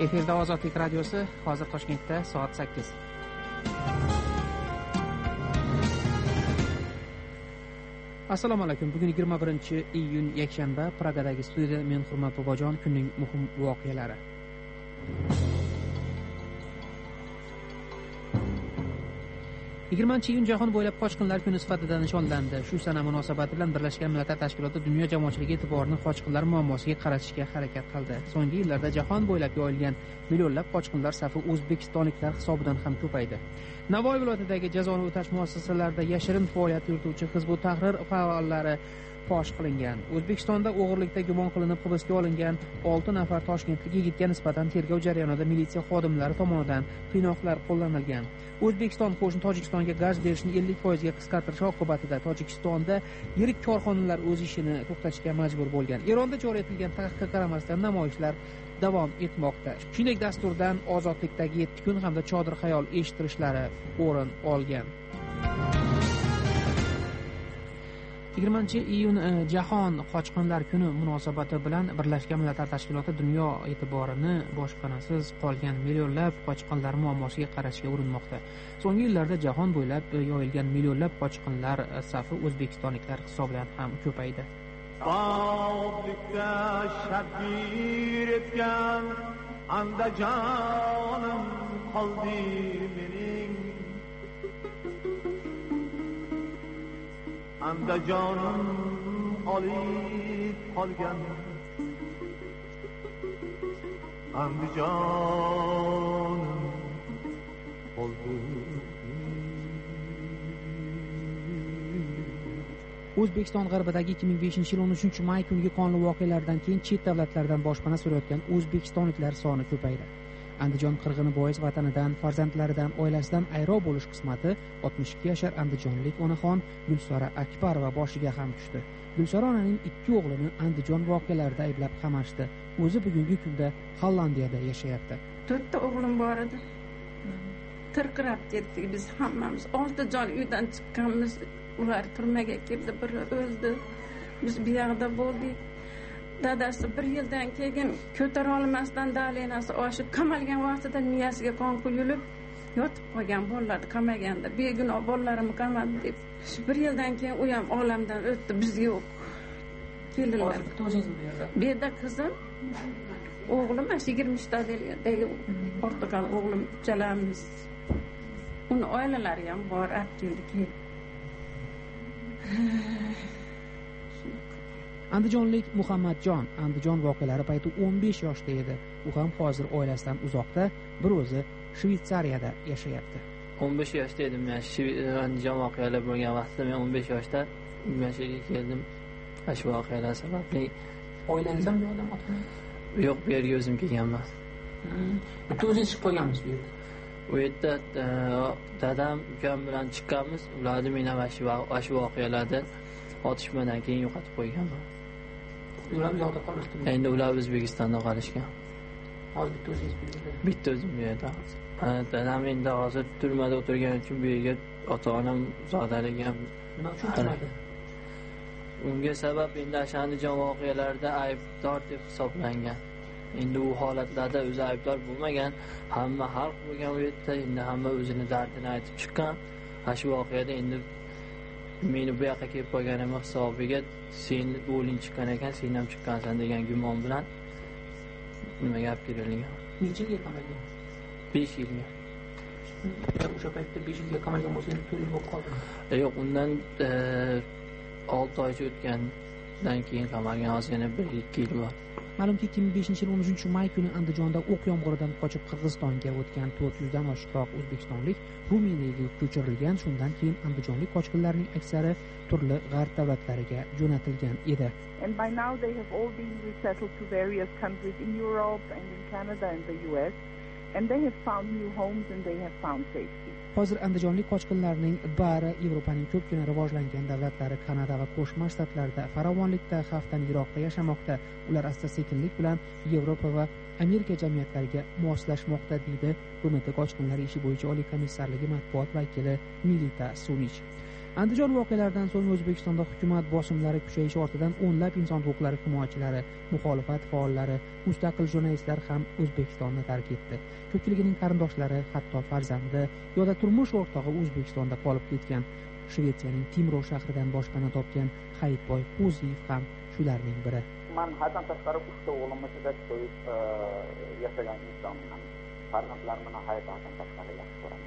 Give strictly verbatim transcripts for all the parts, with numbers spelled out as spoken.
Efirda Ozodlik radiosi, hozir Toshkentda soat sakkiz. Assalomu alaykum. Bugun yigirma birinchi iyun yakshanba. Pragadagi studiyada men Hurmat Bobojon, kunning muhim voqealari. yigirmanchi iyun Jahon bo'ylab qochqinlar kuni sifatida nishonlandi. Shu sana munosabati bilan Birlashgan Millatlar Tashkiloti dunyo jamoatchiligi e'tiborini qochqinlar muammosiga qaratishga harakat qildi. So'nggi yillarda jahon bo'ylab yoyilgan millionlab qochqinlar safi o'zbekistonliklar hisobidan ham ko'paydi. Navoiy viloyatidagi jazoni o'tash muassasalarida yashirin faoliyat yurituvchi Hizb ut-Tahrir faollari fosh qilingan. O'zbekistonda o'g'irlikda gumon qilinib hibsga olingan olti nafar toshkentlik yigitga nisbatan tergov jarayonida militsiya xodimlari tomonidan qiynoqlar qo'llanilgan. O'zbekiston qo'shni Tojikistonga gaz berishni ellik foizga qisqartirishi oqibatida Tojikistonda yirik korxonalar o'z ishini to'xtatishga majbur bo'lgan. Eronda joriy etilgan taqiqqa qaramasdan namoyishlar davom etmoqda. Shuningdek, dasturdan ozodlikdagi yetti kun hamda chodir xayol eshittirishlari o'rin olgan. yigirmanchi iyun Jahon qochqinlar kuni munosabati bilan Birlashgan Millatlar Tashkiloti dunyo e'tiborini boshpanasiz qolgan millionlab qochqinlar muammosiga qarashga urinmoqda. So'nggi yillarda jahon bo'ylab yoyilgan millionlab qochqinlar safi o'zbekistonliklar hisobidan ham ko'paydi. Sog'likka shabir etgan andajonim qoldi mening, andajonim olib qolgan, andajonim qoldi. O'zbekiston g'arbidagi ikki ming beshinchi yil o'n uchinchi may kungi qonli voqealardan keyin chet davlatlardan boshpana so'rayotgan o'zbekistonliklar soni ko'paydi. Andijon qirg'ini bois vatanidan, farzandlaridan, oilasidan ayro bo'lish qismati oltmish ikki yashar andijonlik onaxon Gulsora Akbarova boshiga ham tushdi. Gulsora onaning ikki o'g'lini Andijon voqealarida ayblab qamashdi. O'zi bugungi kunda Hollandiyada yashayapti. To'rtta o'g'lim bor edi. Tirqirab ketdik biz hammamiz. Olti jon uydan chiqqanmiz. Ular turmaga kirdi, biri o'ldi. Biz bu yerda bo'ldik. Dadasi bir yildan keyin ko'tara olmasdan dalenasi oshib qamalgan vaqtida miyasiga qon quyilib yotib qolgan bolalarni qamaganda. Begunoh bolalarimni qamadi deb. Shu bir yildan keyin u ham olamdan o'tdi, biz yo'q. Kelinlar. Bu yerda qizim, o'g'lim yigirma uchtadagi Portugal o'g'lim uchalamiz. Uni oilalari ham bor, aktivlik. Andijonlik Muhammadjon Andijon voqealari payti o'n besh yoshda edi. U ham hozir oilasidan uzoqda, bir o'zi Shvetsariyada yashayapti. o'n besh yoshda edim men. Andijon voqealari bo'lgan vaqtda men o'n besh yoshda Mashaga keldim. Shu voqealar sababli. Oilangiz ham bu yerda otmi? Yo'q, bu yerga o'zim kelganman. Bitta o'zingiz chiqib qolgansiz bu yerda. U yerda dadam, ukam bilan chiqqanmiz. Ularni men ham shu voqealarda otishmadan keyin yo'qotib qo'yganman. Ular bu yerda qolishdi. Endi ular O'zbekistonda qolishgan. Hozir bitta o'zingiz bu yerda. Bitta o'zim bu yerda. Dadam endi hozir turmada o'tirgani uchun bu yerga ota-onam zodaligi ham. Nima uchun turmada? Unga sabab endi Andijon voqealarida aybdor deb hisoblangan. Endi u holatlarda o'zi aybdor bo'lmagan, hamma xalq bo'lgan u yerda, endi hamma o'zini dardini aytib chiqqan. Shu voqeada endi meni bu yoqqa kelib qolganim hisobiga sen o'g'ling chiqqan ekan, sen ham chiqqansan degan gumon bilan nima gap kerilgan. Necha yilga qamalgan? besh yilga. O'sha paytda besh yilga qamalgan bo'lsa, to'rt yil bo'lib qoldimi? Yo'q, undan olti oycha o'tgandan keyin qamalgan, hozir yana bir ikki yil bor. Ma'lumki, ikki ming beshinchi yil o'n uchinchi may kuni Andijonda o'q yomg'iridan qochib Qirg'izistonga o'tgan to'rt yuzdan oshiqroq o'zbekistonlik Ruminiyaga ko'chirilgan. Shundan keyin andijonlik qochqinlarning aksari turli g'arb davlatlariga jo'natilgan edi. And by now they have all been resettled to various countries in Europe and in Canada and the U S, and they have found new homes and they have found safety. Hozir andijonlik qochqinlarning bari Yevropaning ko'pgina rivojlangan davlatlari, Kanada va Qo'shma Shtatlarda farovonlikda, xavfdan yiroqda yashamoqda. Ular asta-sekinlik bilan Yevropa va Amerika jamiyatlariga moslashmoqda, deydi B M T qochqinlar ishi bo'yicha Oliy komissarligi matbuot vakili Milita Sunic. Andijon voqealaridan so'ng O'zbekistonda hukumat bosimlari kuchayishi ortidan o'nlab inson huquqlari himoyachilari, muxolifat faollari, mustaqil jurnalistlar ham O'zbekistonni tark etdi. Ko'pchiligining qarindoshlari, hatto farzandi yoki turmush o'rtog'i O'zbekistonda qolib ketgan. Shvetsiyaning Timro shahridan boshpana topgan Hayitboy Qo'ziyev ham shularning biri. Men haddan tashqari uchta o'g'limni juda to'yib yashagan insonman. Farzandlarimni hayotdan tashqari yaxshi ko'raman.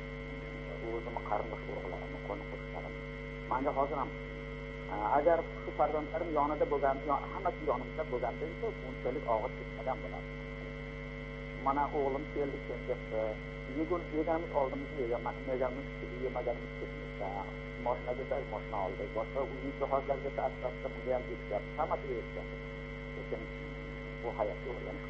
O'zimni qarindosh urug'larimni, qo'ni-qo'shnalarimni. Menga hozir ham agar shu farzandlarim yonida bo'lgan, hammasi yonimda bo'lganda esa bunchalik og'ir ketmagan bo'lardi. Mana o'g'lim keldi, keldi. Yegun yeganimiz oldimizga yeganmiz, yeganimiz, yemaganimiz ketmoqda. Moshinada mashina oldik. Boshqa uy jihozlarga ta'sirda bunga ham yetgan. Hammasiga yetgan. Lekin bu hayotga o'rganib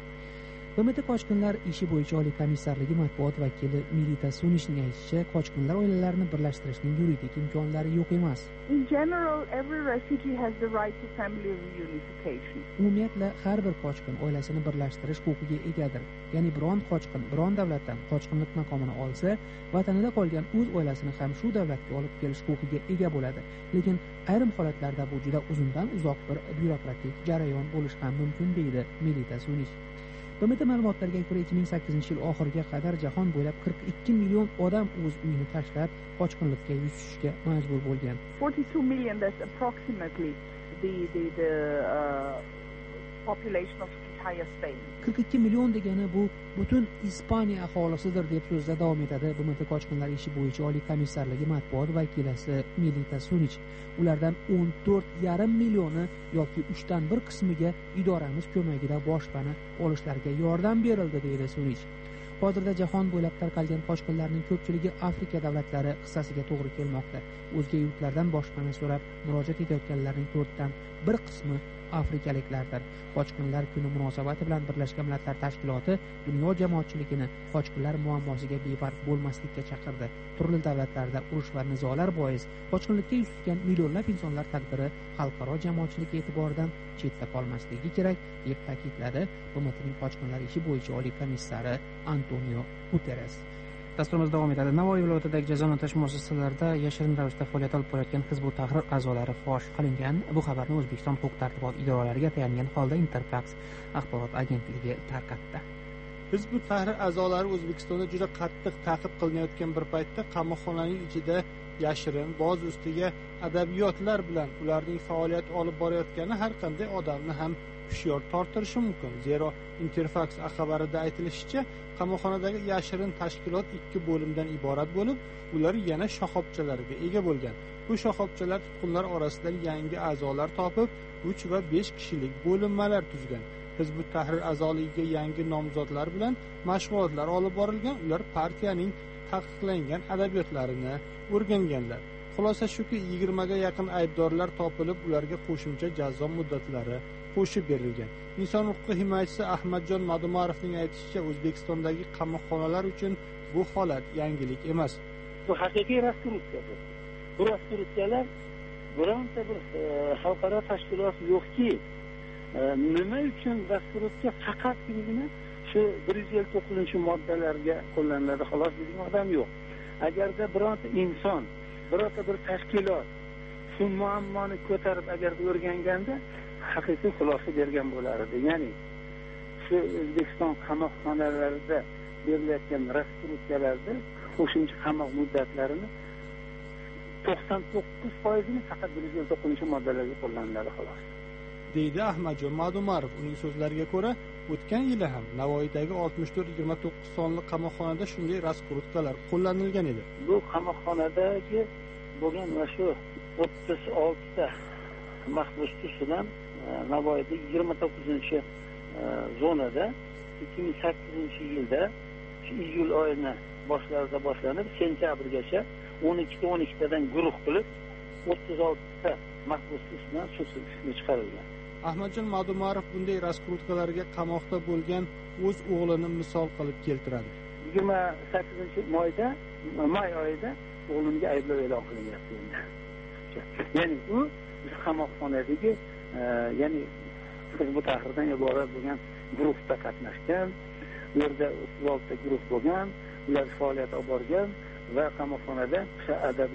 B M T Qochqinlar ishi bo'yicha Oliy komissarligi matbuot vakili Milita Sunishning aytishicha, qochqinlar oilalarini birlashtirishning yuridik imkonlari yo'q emas. In general, every refugee has the right to family reunification. Umumiyatla har bir qochqin oilasini birlashtirish huquqiga egadir. Ya'ni biron qochqin biron davlatdan qochqinlik maqomini olsa, vatanida qolgan o'z oilasini ham shu davlatga olib kelish huquqiga ega bo'ladi. Lekin ayrim holatlarda bu juda uzundan uzoq bir byurokratik jarayon bo'lishi ham mumkin deydi Milita Sunish. B M T ma'lumotlariga ko'ra ikki ming sakkizinchi yil oxiriga qadar jahon bo'ylab qirq ikki million odam o'z uyini tashlab qochqinlikka yuz tutishga majbur bo'lgan. forty-two million, that's approximately the the the uh, population of entire Spain. qirq ikki million degani bu butun Ispaniya aholisidir deb so'zda davom etadi B M T Qochqinlar ishi bo'yicha Oliy komissarligi matbuot vakilasi Milita Sunich. Ulardan o'n to'rt yarim millioni yoki uchdan bir qismiga idoramiz ko'magida boshpana olishlariga yordam berildi deydi Sunich. Hozirda jahon bo'ylab tarqalgan qochqinlarning ko'pchiligi Afrika davlatlari hissasiga to'g'ri kelmoqda. O'zga yurtlardan boshpana so'rab murojaat etayotganlarning to'rtdan bir qismi afrikaliklardir. Qochqinlar kuni munosabati bilan Birlashgan Millatlar Tashkiloti dunyo jamoatchiligini qochqinlar muammosiga befarq bo'lmaslikka chaqirdi. Turli davlatlarda urush va nizolar bois qochqinlikka yuz tutgan millionlab insonlar taqdiri xalqaro jamoatchilik e'tiboridan chetda qolmasligi kerak deb ta'kidladi B M Tning qochqinlar ishi bo'yicha oliy komissari Antonio Guterres. Dasturimiz davom etadi. Navoiy viloyatidagi jazoni o'tash muassasalarida yashirin ravishda faoliyat olib borayotgan Hizbut Tahrir a'zolari fosh qilingan. Bu xabarni O'zbekiston huquq-tartibot idoralariga tayangan holda Interfax axborot agentligi tarqatdi. Hizbut Tahrir a'zolari O'zbekistonda juda qattiq ta'qib qilinayotgan bir paytda qamoqxonaning ichida yashirin boz ustiga adabiyotlar bilan ularning faoliyat olib borayotgani har qanday odamni ham hushyor tortirishi mumkin. Zero Interfax xabarida aytilishicha, qamoqxonadagi yashirin tashkilot ikki bo'limdan iborat bo'lib, ular yana shoxobchalarga ega bo'lgan. Bu shoxobchalar tutqunlar orasidan yangi a'zolar topib, uch va besh kishilik bo'linmalar tuzgan. Hizbut Tahrir a'zoligiga yangi nomzodlar bilan mashg'ulotlar olib borilgan. Ular partiyaning taqiqlangan adabiyotlarini o'rganganlar. Xulosa shuki, yigirmaga yaqin aybdorlar topilib, ularga qo'shimcha jazo muddatlari qo'shib berilgan. Inson huquqi himoyachisi Ahmadjon Madumarovning aytishicha, O'zbekistondagi qamoqxonalar uchun bu holat yangilik emas. Bu haqiqiy rastrutsiyadir. Bu rastrutsiyalar bironta bir xalqaro tashkilot yo'qki, nima uchun rastrutsiya faqatgina shu bir yuz ellik to'qqizinchi moddalarga qo'llaniladi, xolos degan odam yo'q. Agarda bironta inson, bironta bir tashkilot shu muammoni ko'tarib agar o'rganganda haqiqiy xulosa bergan bo'lar edi. Ya'ni shu O'zbekiston qamoqxonalarida berilayotgan rastrutsiyalarda qo'shimcha qamoq muddatlarini to'qson to'qqiz foizini faqat bir yuz ellik to'qqizinchi moddalarga qo'llaniladi, xolos. deydi Ahmadjon Madumarov. Uning so'zlariga ko'ra, o'tgan yili ham Navoiydagi oltmish to'rt yigirma to'qqiz sonli qamoqxonada shunday raskrutkalar qo'llanilgan edi. Bu qamoqxonadagi bo'lgan va shu o'ttiz oltita mahbus tusidan Navoiyda yigirma to'qqizinchi zonada ikki ming sakkizinchi yilda iyul oyini boshlarida boshlanib, sentyabrgacha o'n ikkita o'n ikkitadan guruh qilib o'ttiz oltita mahbus tusidan sudsiz chiqarilgan. Ahmadjon Madumarov bunday raskrutkalarga qamoqda bo'lgan o'z o'g'lini misol qilib keltiradi. yigirma sakkizinchi mayda, may oyida o'g'limga ayblov e'lon qilinyapti. Ya'ni u biz qamoqxonadagi ya'ni Hizbut Tahrirdan iborat bo'lgan guruhda qatnashgan, bu yerda o'ttiz oltita guruh bo'lgan, ular faoliyat olib borgan va qamoqxonada o'sha adabiyot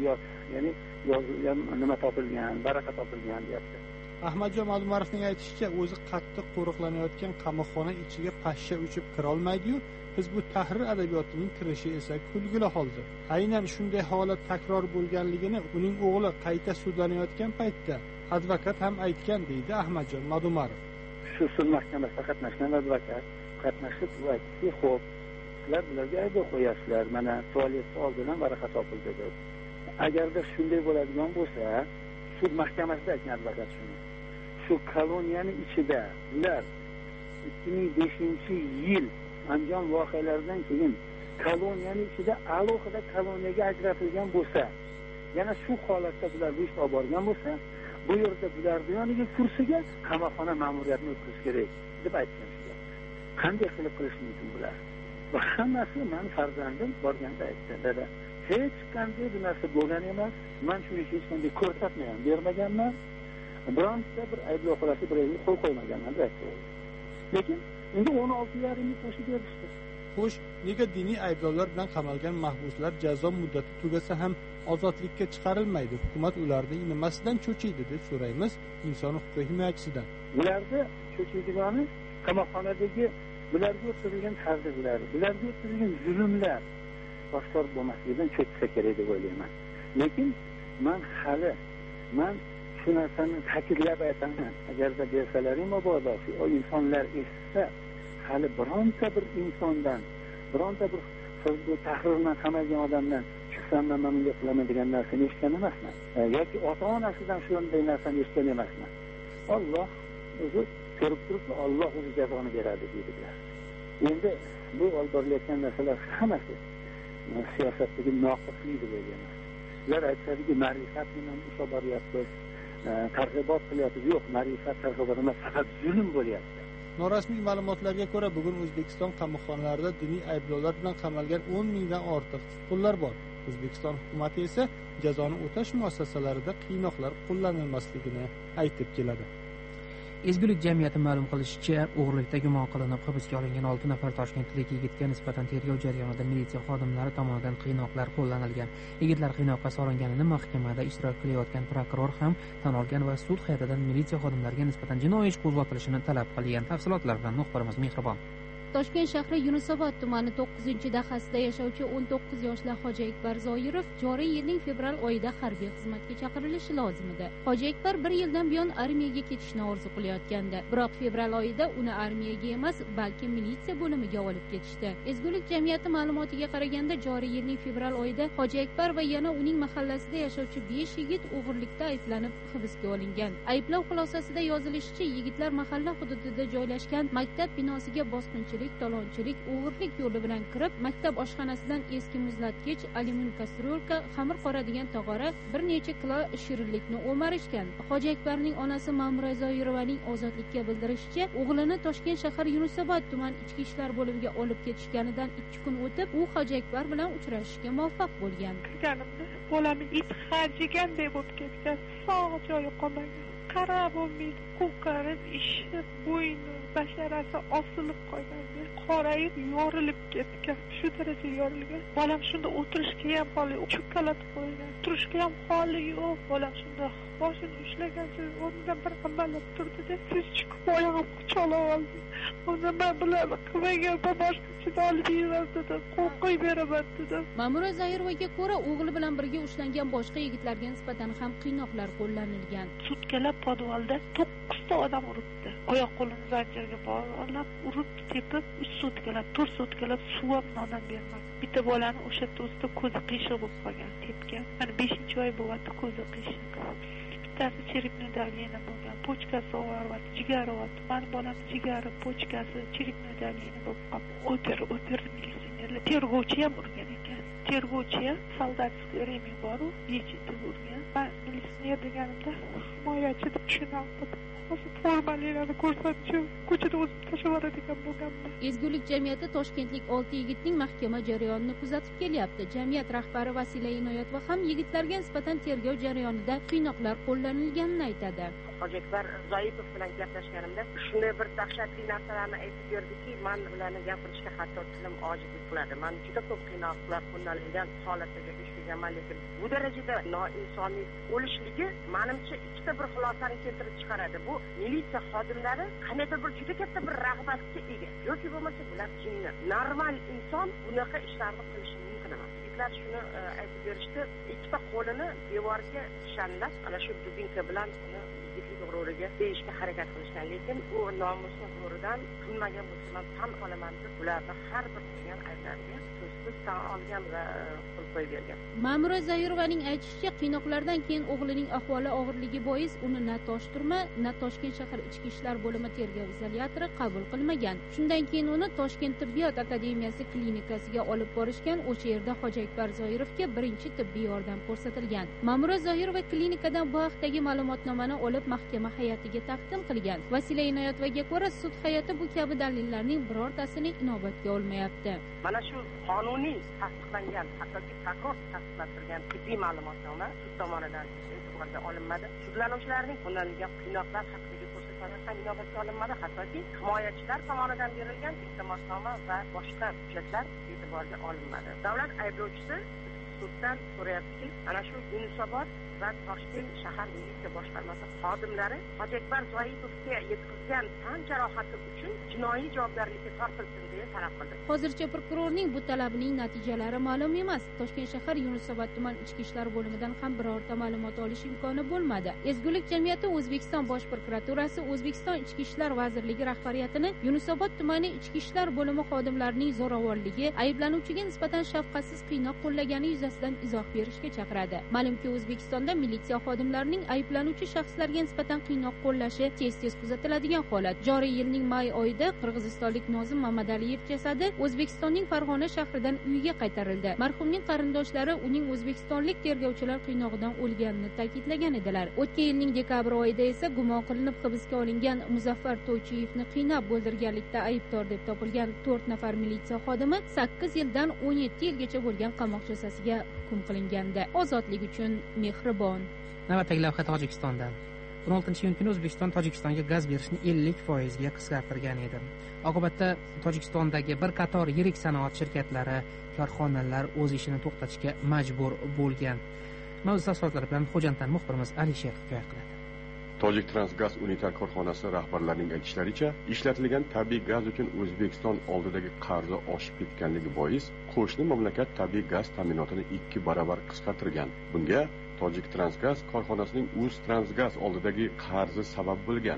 ya'ni yozilgan nima topilgan, baraqa topilgan deyapti. Ahmadjon Madumarovning aytishicha, o'zi qattiq qo'riqlanayotgan qamoqxona ichiga pashsha uchib kira olmaydi-yu, biz bu tahrir adabiyotining kirishi esa kulgili holdir. Aynan shunday holat takror bo'lganligini uning o'g'li qayta sudlanayotgan paytda advokat ham aytgan, deydi Ahmadjon Madumarov. Shu sud mahkamasida qatnashgan advokat qatnashib aytdiki, xo'p, sizlar bularga ayblov qo'yasizlar, mana tualetni oldidan varaqa topildi deb. Agarda shunday bo'ladigan bo'lsa, sud mahkamasida aytgan advokat shuni. Shu koloniyani ichida ular ikki ming beshinchi yil Andijon voqealaridan keyin koloniyani ichida alohida koloniyaga ajratilgan bo'lsa, yana shu holatda bular bu ishni olib borgan bo'lsa, bu yerda bularni yoniga kursiga qamoqxona ma'muriyatini o'tkazish kerak deb aytgan. Qanday qilib qilish mumkin bular? Va hammasi men farzandim borganda aytdi, dada, hech qanday bu narsa bo'lgan emas. Men shunga hech qanday ko'rsatma ham bermaganman. Bironta bir ayblov qilasi birovga qo'l qo'ymaganman deb aytdi. Lekin endi o'n olti yarim yil qo'shib berishdi. Xo'sh, nega diniy ayblovlar bilan qamalgan mahbuslar jazo muddati tugasa ham ozodlikka chiqarilmaydi? Hukumat ularni nimasidan cho'chiydi deb so'raymiz inson huquqi himoyachisidan. Ularda cho'chiydigani qamoqxonadagi bularga o'tkazilgan ta'zirlar, bularga o'tkazilgan zulmlar oshkor bo'lmasligidan cho'chisa kerak deb o'ylayman. Lekin men hali men shu narsani ta'kidlab aytaman. Agarda bersalaring mabodo o insonlar eshitsa, hali bironta bir insondan, bironta bir tahrirdan qamalgan odamdan chiqsam men bunday qilaman degan narsani eshitgan emasman. Yoki ota-onasidan shunday narsani eshitgan emasman. Alloh o'zi ko'rib turibdi, Alloh o'zi jazoni beradi deydilar. Endi bu olib borilayotgan narsalar hammasi siyosatdagi noqislik deb o'ylayman. Ular aytadiki, ma'rifat bilan ish olib boryapmiz, targ'ibot qilyapmiz. Yo'q, ma'rifat targ'ibot emas, faqat zulm bo'lyapti. Norasmiy ma'lumotlarga ko'ra, bugun O'zbekiston qamoqxonalarida diniy ayblovlar bilan qamalgan o'n mingdan ortiq tutqunlar bor. O'zbekiston hukumati esa jazoni o'tash muassasalarida qiynoqlar qo'llanilmasligini aytib keladi. Ezgulik jamiyati ma'lum qilishicha, o'g'irlikda gumon qilinib hibsga olingan olti nafar toshkentlik yigitga nisbatan tergov jarayonida militsiya xodimlari tomonidan qiynoqlar qo'llanilgan. Yigitlar qiynoqqa solinganini mahkamada ishtirok qilayotgan prokuror ham tan olgan va sud hay'atidan militsiya xodimlariga nisbatan jinoiy ish qo'zg'atilishini talab qilgan. Tafsilotlar bilan muxbirimiz Mehribon. Toshkent shahri Yunusobod tumani to'qqizinchi dahasida yashovchi o'n to'qqiz yoshli Hoji Akbar Zoirov joriy yilning fevral oyida harbiy xizmatga chaqirilishi lozim edi. Hoji Akbar bir yildan buyon armiyaga ketishni orzu qilayotgandi. Biroq fevral oyida uni armiyaga emas, balki militsiya bo'limiga olib ketishdi. Ezgulik jamiyati ma'lumotiga qaraganda, joriy yilning fevral oyida Hoji Akbar va yana uning mahallasida yashovchi besh yigit o'g'irlikda ayblanib hibsga olingan. Ayblov xulosasida yozilishicha, yigitlar mahalla hududida joylashgan maktab binosiga bosqinchilik, talonchilik, o'g'irlik yo'li bilan kirib, maktab oshxonasidan eski muzlatgich, alyumin kastrolka, xamir qoradigan tog'ora, bir necha kilo shirinlikni o'marishgan. Hoji Akbarning onasi Ma'mura Zoirovaning ozodlikka bildirishicha, o'g'lini Toshkent shahar Yunusobod tuman ichki ishlar bo'limiga olib ketishganidan ikki kun o'tib, u Hoji Akbar bilan uchrashishga muvaffaq bo'lgan. Kirganimda bolamni it hajiganday bo'lib ketgan, sog' joyi qolmagan. Qarab bo'lmaydi, ko'karib, ishib, bo'yni basharasi osilib qolgan, qorayib yorilib ketgan, shu daraja yorilgan. Bolam shunda o'tirishga ham holi, cho'kkalatib qo'ygan, turishga ham holi yo'q. Bolam shunda boshini ushlagancha o'rnidan bir amallab turdi-da, siz chiqib oyog'im quchoqlab oldi. Unda men bularni qilmagan, boshqacha olib yuradi deb qo'rqib beraman dedim. Ma'mura Zoirovaga ko'ra, o'g'li bilan birga ushlangan boshqa yigitlarga nisbatan ham qiynoqlar qo'llanilgan. Sutkalar podvalda to'qqizta odam uribdi. Oyoq qo'lini zanjirga bog'lab, urib, tepib, uch sutkalab, to'rt sutkalab suv ham nondan bermadi. Bitta bolani o'sha o'zida ko'zi qiyshiq bo'lib qolgan, tepgan. Mana beshinchi oy bo'lyapti, ko'zi qiyshiq. Bittasi cherepniy давление bo'lgan, pochkasi og'riyapti, jigari og'riyapti. Mani bolam jigari, pochkasi, cherepniy давление bo'lib qoldi. Oper, oper militsionerlar, tergovchi ham urgan ekan. Tergovchi ham soldatskiy remi bor-u, yechitib urgan. Men militsioner deganimda himoyachi deb tushunardim. Formalarni ko'rsatchi, ko'chada o'zim tashlab yuboradigan bo'lganman. Ezgulik jamiyati toshkentlik olti yigitning mahkama jarayonini kuzatib kelyapti. Jamiyat rahbari Vasila Inoyatova ham yigitlarga nisbatan tergov jarayonida qiynoqlar qo'llanilganini aytadi. Hoji Akbar Zoipov bilan gaplashganimda shunday bir dahshatli narsalarni aytib berdiki, men bilan gapirishga hatto tilim ojizlik qiladi. Men juda ko'p qiynoqlar qo'llanilgan holatlarga duch ekanman, lekin bu darajada noinsoniy bo'lishligi menimcha ikkita bir xulosani keltirib chiqaradi. Bu militsiya xodimlari qanday bir juda katta bir rag'batga ega yoki bo'lmasa bular jinni. Normal inson bunaqa ishlarni qilishi mumkin emas. Yigitlar shuni aytib berishdi, ikkita qo'lini devorga ishonlab, ana shu dubinka bilan uni yigitlik g'ururiga deyishga harakat qilishgan, lekin u nomusni g'ururidan qilmagan bo'lsa tan olaman deb ularni har bir qilgan ayblariga so'zsiz tan olgan va qo'l qo'yib bergan. Ma'mura Zoirovaning aytishicha, qiynoqlardan keyin o'g'lining ahvoli og'irligi bois uni na Toshturma, na Toshkent shahar ichki ishlar bo'limi tergov izolyatori qabul qilmagan. Shundan keyin uni Toshkent tibbiyot akademiyasi klinikasiga olib borishgan. O'sha yerda Hoji Akbar Zoirovga birinchi tibbiy yordam ko'rsatilgan. Ma'mura Zoirova klinikadan bu haqdagi ma'lumotnomani olib mahkama hay'atiga taqdim qilgan. Vasila Inoyatovaga ko'ra, sud hay'ati bu kabi dalillarning birortasini inobatga olmayapti. Mana shu qonuniy tasdiqlangan, hattoki prokuror tasdiqlab turgan tibbiy ma'lumotnoma sud tomonidan e'tiborga olinmadi. Sudlanuvchilarning qo'llanilgan qiynoqlar haqidagi ko'rsatmalar ham inobatga olinmadi. Hattoki himoyachilar tomonidan berilgan iltimosnoma va boshqa hujjatlar e'tiborga olinmadi. Davlat ayblovchisi suddan so'rayaptiki, ana shu Yunusobod va Toshkent shahar militsiya boshqarmasi xodimlari Hoji Akbar Zoirovga yetkazgan tan jarohati uchun jinoiy javobgarlikka tortilsin deya talab qildi. Hozircha prokurorning bu talabining natijalari ma'lum emas. Toshkent shahar Yunusobod tuman ichki ishlar bo'limidan ham birorta ma'lumot olish imkoni bo'lmadi. Ezgulik jamiyati O'zbekiston bosh prokuraturasi O'zbekiston ichki ishlar vazirligi rahbariyatini Yunusobod tumani ichki ishlar bo'limi xodimlarining zo'ravonligi, ayblanuvchiga nisbatan shafqatsiz qiynoq qo'llagani yuzasidan izoh berishga chaqiradi. Ma'lumki, O'zbekistonda militsiya xodimlarining ayblanuvchi shaxslarga nisbatan qiynoq qo'llashi tez-tez kuzatiladigan holat. Joriy yilning may oyida qirg'izistonlik Nozim Mamadaliyev jasadi O'zbekistonning Farg'ona shahridan uyiga qaytarildi. Marhumning qarindoshlari uning o'zbekistonlik tergovchilar qiynog'idan o'lganini ta'kidlagan edilar. O'tgan yilning dekabr oyida esa gumon qilinib hibsga olingan Muzaffar To'ychiyevni qiynab o'ldirganlikda aybdor deb topilgan to'rt nafar militsiya xodimi sakkiz yildan o'n yetti yilgacha bo'lgan qamoq jazosiga hukm qilingandi. Ozodlik uchun mehribon. Navbatdagi lavha Tojikistondan. o'n oltinchi iyun kuni O'zbekiston Tojikistonga gaz berishni ellik foizga qisqartirgan edi. Oqibatda Tojikistondagi bir qator yirik sanoat shirkatlari, korxonalar o'z ishini to'xtatishga majbur bo'lgan. Mavzu tafsilotlari bilan Xo'jantan muxbirimiz Alisher hikoya qiladi. Tojik Transgaz unitar korxonasi rahbarlarining aytishlaricha, ishlatilgan tabiiy gaz uchun O'zbekiston oldidagi qarzi oshib ketganligi bois qo'shni mamlakat tabiiy gaz ta'minotini ikki barobar qisqartirgan. Bunga Tojik Transgaz korxonasining Uz Transgaz oldidagi qarzi sabab bo'lgan.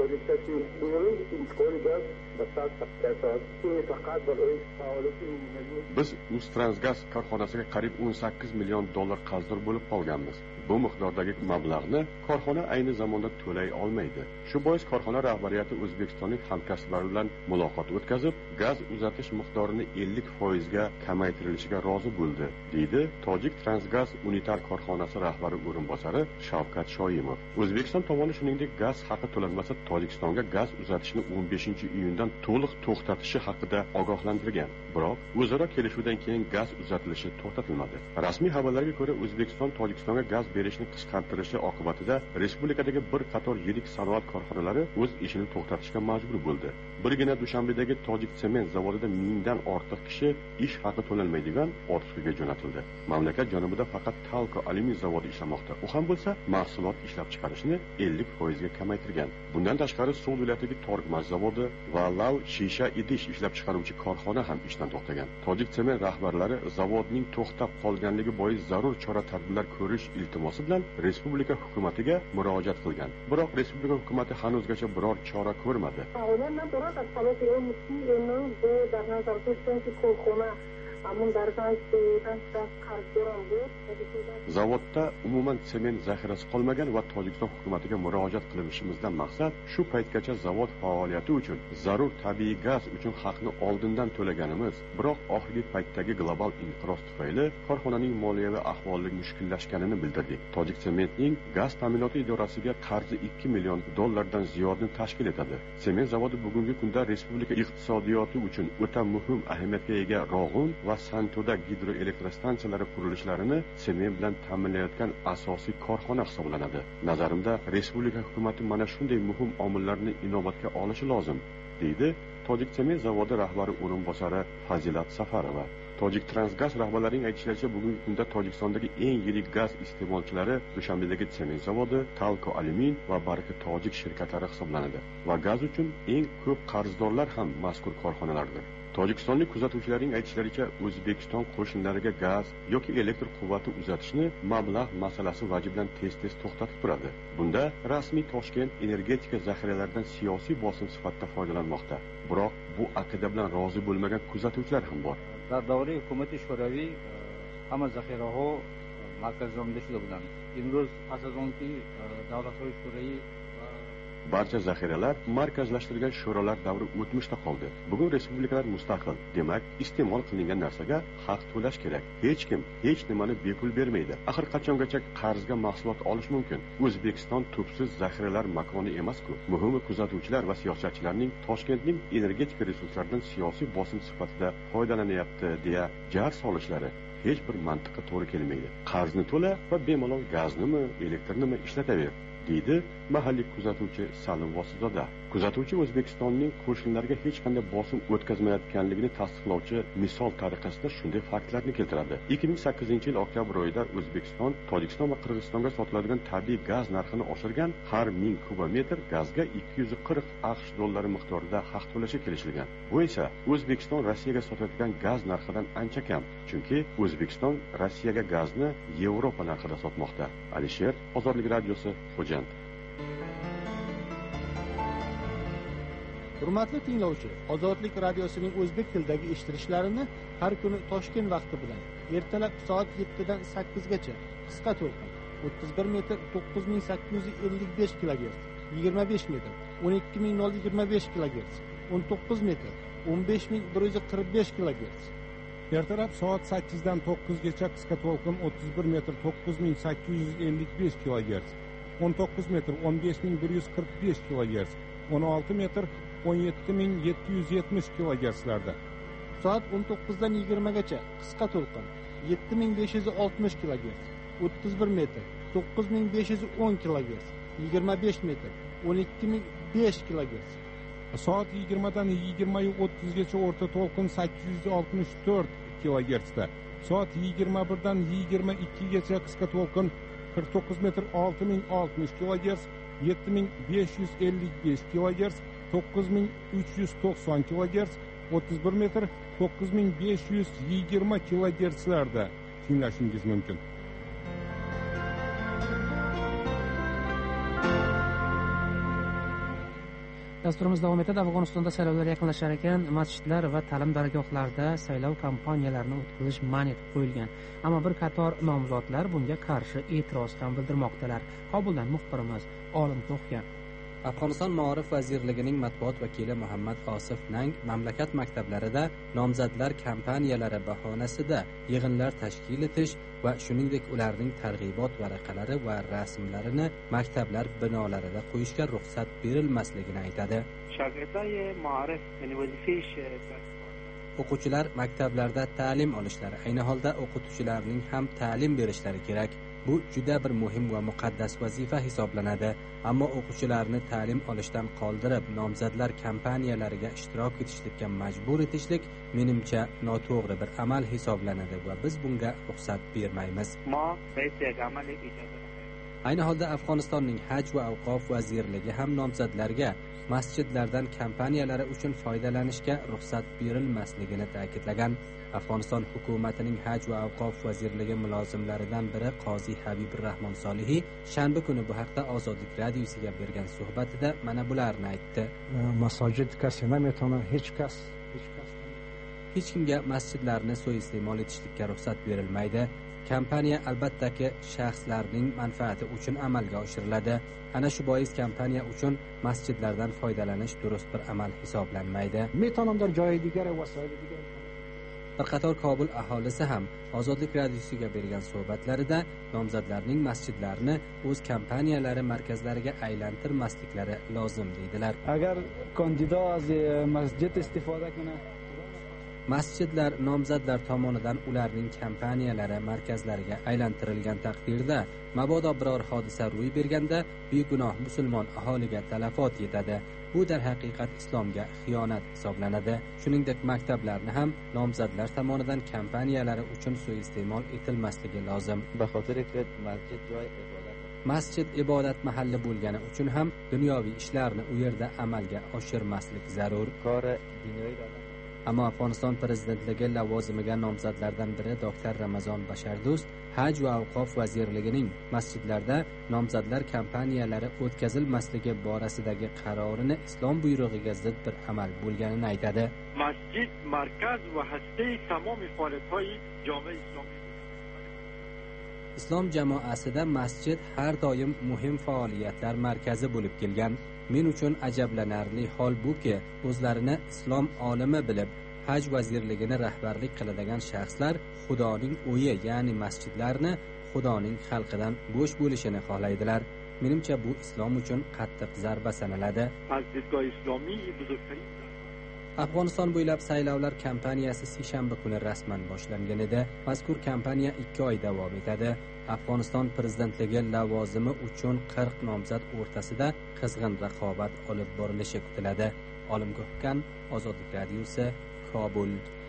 Biz Uz Transgaz korxonasiga qariyb o'n sakkiz million dollar qarzdor bo'lib qolganmiz. Bu miqdordagi mablag'ni korxona ayni zamonda to'lay olmaydi. Shu bois korxona rahbariyati o'zbekistonlik hamkasblari bilan muloqot o'tkazib, gaz uzatish miqdorini ellik foizga kamaytirilishiga rozi bo'ldi, deydi Tojik Transgaz unitar korxonasi rahbari o'rinbosari Shavkat Shoimov. O'zbekiston tomoni shuningdek gaz haqi to'lanmasa Tojikistonga gaz uzatishni o'n beshinchi iyundan to'liq to'xtatishi haqida ogohlantirgan. Biroq o'zaro kelishuvdan keyin gaz uzatilishi to'xtatilmadi. Rasmiy xabarlarga ko'ra, O'zbekiston Tojikistonga gaz berishni qisqartirishi oqibatida respublikadagi bir qator yirik sanoat korxonalari o'z ishini to'xtatishga majbur bo'ldi. Birgina Dushanbedagi Tojik sement zavodida mingdan ortiq kishi ish haqi to'lanmaydigan otishga jo'natildi. Mamlakat janubida faqat Talko alyumin zavodi ishlamoqda. U ham bo'lsa, mahsulot ishlab chiqarishni ellik foizga kamaytirgan. Bundan tashqari, So'l viloyatidagi Torgmaz zavodi va Lal shisha idish ishlab chiqaruvchi korxona ham ishdan to'xtagan. Tojik sement rahbarlari zavodning to'xtab qolganligi bois zarur chora-tadbirlar ko'rish iltimosi bilan respublika hukumatiga murojaat qilgan. Biroq respublika hukumati hanuzgacha biror chora ko'rmadi. Zavodda umuman sement zaxirasi qolmagan va Tojikiston hukumatiga murojaat qilishimizdan maqsad shu paytgacha zavod faoliyati uchun zarur tabiiy gaz uchun haqni oldindan to'laganimiz, biroq oxirgi paytdagi global inqiroz tufayli korxonaning moliyaviy ahvoli mushkullashganini bildirdik. Tojik sementning gaz ta'minoti idorasiga qarzi ikki million dollardan ziyodni tashkil etadi. Sement zavodi bugungi kunda respublika iqtisodiyoti uchun o'ta muhim ahamiyatga ega Rog'un va Santoda gidroelektrostansiyalari qurilishlarini sement bilan ta'minlayotgan asosiy korxona hisoblanadi. Nazarimda, respublika hukumati mana shunday muhim omillarni inobatga olishi lozim, deydi Tojik sement zavodi rahbari o'rinbosari Fazilat Safarova. Tojik Transgaz rahbarlarining aytishlaricha, bugungi kunda Tojikistondagi eng yirik gaz iste'molchilari Dushanbedagi sement zavodi, Talco Alumin va Baraka Tojik shirkatlari hisoblanadi va gaz uchun eng ko'p qarzdorlar ham mazkur korxonalardir. Tojikistonlik kuzatuvchilarning aytishlaricha, O'zbekiston qo'shnilariga gaz yoki elektr quvvati uzatishni mablag' masalasi vajibidan tez-tez to'xtatib turadi. Bunda rasmiy Toshkent energetika zaxiralaridan siyosiy bosim sifatida foydalanmoqda. Biroq bu aqida bilan rozi bo'lmagan kuzatuvchilar ham bor. در دوره حکومت شوروی همه ذخیره ها مرکزیابی شده بودند. امروز پس از اون که دولت های شوروی barcha zaxiralar markazlashtirilgan sho'rolar davri o'tmishda qoldi. Bugun respublikalar mustaqil. Demak, iste'mol qilingan narsaga haq to'lash kerak. Hech kim hech nimani bepul bermaydi. Axir qachongacha qarzga mahsulot olish mumkin? O'zbekiston tubsiz zaxiralar makoni emas-ku. Muhimi, kuzatuvchilar va siyosatchilarning Toshkentning energetika resurslaridan siyosiy bosim sifatida foydalanyapti deya jar solishlari hech bir mantiqqa to'g'ri kelmaydi. Qarzni to'la va bemalol gaznimi, elektrnimi ishlataver, deydi mahalliy kuzatuvchi Salim Vosizoda. Kuzatuvchi O'zbekistonning qo'shnilariga hech qanday bosim o'tkazmayotganligini tasdiqlovchi misol tariqasida shunday faktlarni keltiradi. ikki ming sakkizinchi yil oktyabr oyida O'zbekiston, Tojikiston va Qirg'izistonga sotiladigan tabiiy gaz narxini oshirgan, har ming kubometr gazga ikki yuz qirq AQSh dollari miqdorida haq to'lashga kelishilgan. Bu esa O'zbekiston Rossiyaga sotayotgan gaz narxidan ancha kam, chunki O'zbekiston Rossiyaga gazni Yevropa narxida sotmoqda. Alisher, Ozodlik radiosi, Xo'jand. Hurmatli tinglovchi, Ozodlik radiosining o'zbek tilidagi eshittirishlarini har kuni Toshkent vaqti bilan ertalab soat yettidan sakkizgacha qisqa to'lqin o'ttiz bir metr to'qqiz ming sakkiz yuz ellik besh kilogerts, yigirma besh metr o'n ikki ming yigirma besh kilogerts, o'n to'qqiz metr o'n besh ming bir yuz qirq besh kilogerts. Ertalab soat sakkizdan to'qqizgacha qisqa to'lqin o'ttiz bir metr to'qqiz ming sakkiz yuz ellik besh kilogerts, o'n to'qqiz metr o'n besh ming bir yuz qirq besh kilogerts, o'n olti metr o'n yetti ming yetti yuz yetmish kilogertslarda. Soat o'n to'qqizdan yigirmagacha qisqa to'lqin yetti ming besh yuz oltmish kilogerts, o'ttiz bir metr to'qqiz ming besh yuz o'n kilogerts, yigirma besh metr o'n ikki ming besh kilogerts. Soat yigirmadan yigirma o'ttizgacha o'rta to'lqin sakkiz yuz oltmish to'rt kilogertsda. Soat yigirma birdan yigirma ikkigacha qisqa to'lqin qirq to'qqiz metr olti ming oltmish kilogerts, yetti ming besh yuz ellik besh kilogerts, to'qqiz ming uch yuz to'qson kilogerts, o'ttiz bir metr to'qqiz ming besh yuz yigirma kilogertslarda tinglashingiz mumkin. Dasturimiz davom etadi. Afg'onistonda saylovlar yaqinlashar ekan, masjidlar va ta'lim dargohlarida saylov kampaniyalarini o'tkazish man etib qo'yilgan. Ammo bir qator nomzodlar bunga qarshi e'tiroz ham bildirmoqdalar. Kobuldan muxbirimiz Olim To'xgan. Afg'oniston Ma'rif vazirligining matbuot vakili Muhammad Osif Nang mamlakat maktablarida nomzodlar kampaniyalari bahonasida yig'inlar tashkil etish va shuningdek ularning targ'ibot varaqalari va rasmlarini maktablar binolarida qo'yishga ruxsat berilmasligini aytadi. O'quvchilar maktablarda ta'lim olishlari, ayni holda o'qituvchilarning ham ta'lim berishlari kerak. Bu juda bir muhim va muqaddas vazifa hisoblanadi. Ammo o'quvchilarni ta'lim olishdan qoldirib, nomzodlar kampaniyalariga ishtirok etishlikka majbur etishlik menimcha noto'g'ri bir amal hisoblanadi va biz bunga ruxsat bermaymiz. Ayni holda Afg'onistonning Haj va Avqof vazirligi ham nomzodlarga masjidlardan kampaniyalari uchun foydalanishga ruxsat berilmasligini ta'kidlagan. Afg'oniston hukumatining Haj va Avqof vazirligi mulozimlaridan biri Qozi Habiburrahmon Solihiy shanba kuni bu haqda Ozodlik radiosiga bergan suhbatida mana bularni aytdi. Masojid kasi nametona hech kas hech kimga masjidlarni suiiste'mol etishlikka ruxsat berilmaydi. Kampaniya albattaki shaxslarning manfaati uchun amalga oshiriladi. Ana shu bois kampaniya uchun masjidlardan foydalanish durust bir amal hisoblanmaydi. Metonamdor joyi digara vasoili digar. Bir qator Kobul aholisi ham Ozodlik radiosiga bergan suhbatlarida nomzodlarning masjidlarni o'z kampaniyalari markazlariga aylantirmasliklari lozim deydilar. Agar kandidat az masjid istifoda qilsa Masjidlar nomzodlar tomonidan ularning kompaniyalari markazlariga aylantirilgan taqdirda, mabodo biror hodisa ro'y berganda, begunoh musulmon aholiga talafot yetadi. Bu darhaqiqat islomga xiyonat hisoblanadi. Shuningdek, maktablarni ham nomzodlar tomonidan kompaniyalari uchun suiiste'mol etilmasligi lozim. masjid joy ibodat masjid ibodat mahalli bo'lgani uchun ham dunyoviy ishlarni u yerda amalga oshirmaslik zarur. Ammo Afg'oniston prezidentligi lavozimiga nomzodlardan biri doktor Ramazon Bashardo'st Haj va Avqof vazirligining masjidlarda nomzodlar kompaniyalari o'tkazilmasligi borasidagi qarorini islom buyrug'iga zid bir amal bo'lganini aytadi. Masjid markaz va hastei tamom faoliyat‌های جامعه اسلامی Islom jamoasida masjid har doim muhim faoliyatlar markazi bo'lib kelgan. Men uchun ajablanarli hol buki, o'zlarini islom olimi bilib, Haj vazirligini rahbarlik qiladigan shaxslar Xudoning o'yi, ya'ni masjidlarni Xudoning xalqidan bo'sh bo'lishini xohlaydilar. Menimcha bu islom uchun qattiq zarba sanaladi. Masjidgoh islomiy buzurgtariin Afg'oniston bo'ylab saylovlar kampaniyasi seshanba kuni rasman boshlangan edi. Mazkur kampaniya ikki oy davom etadi. Afg'oniston prezidentligi lavozimi uchun qirq nomzod o'rtasida qizg'in raqobat olib borilishi kutiladi. Olimgoh Kan, Ozodlik radiosi, Kobul.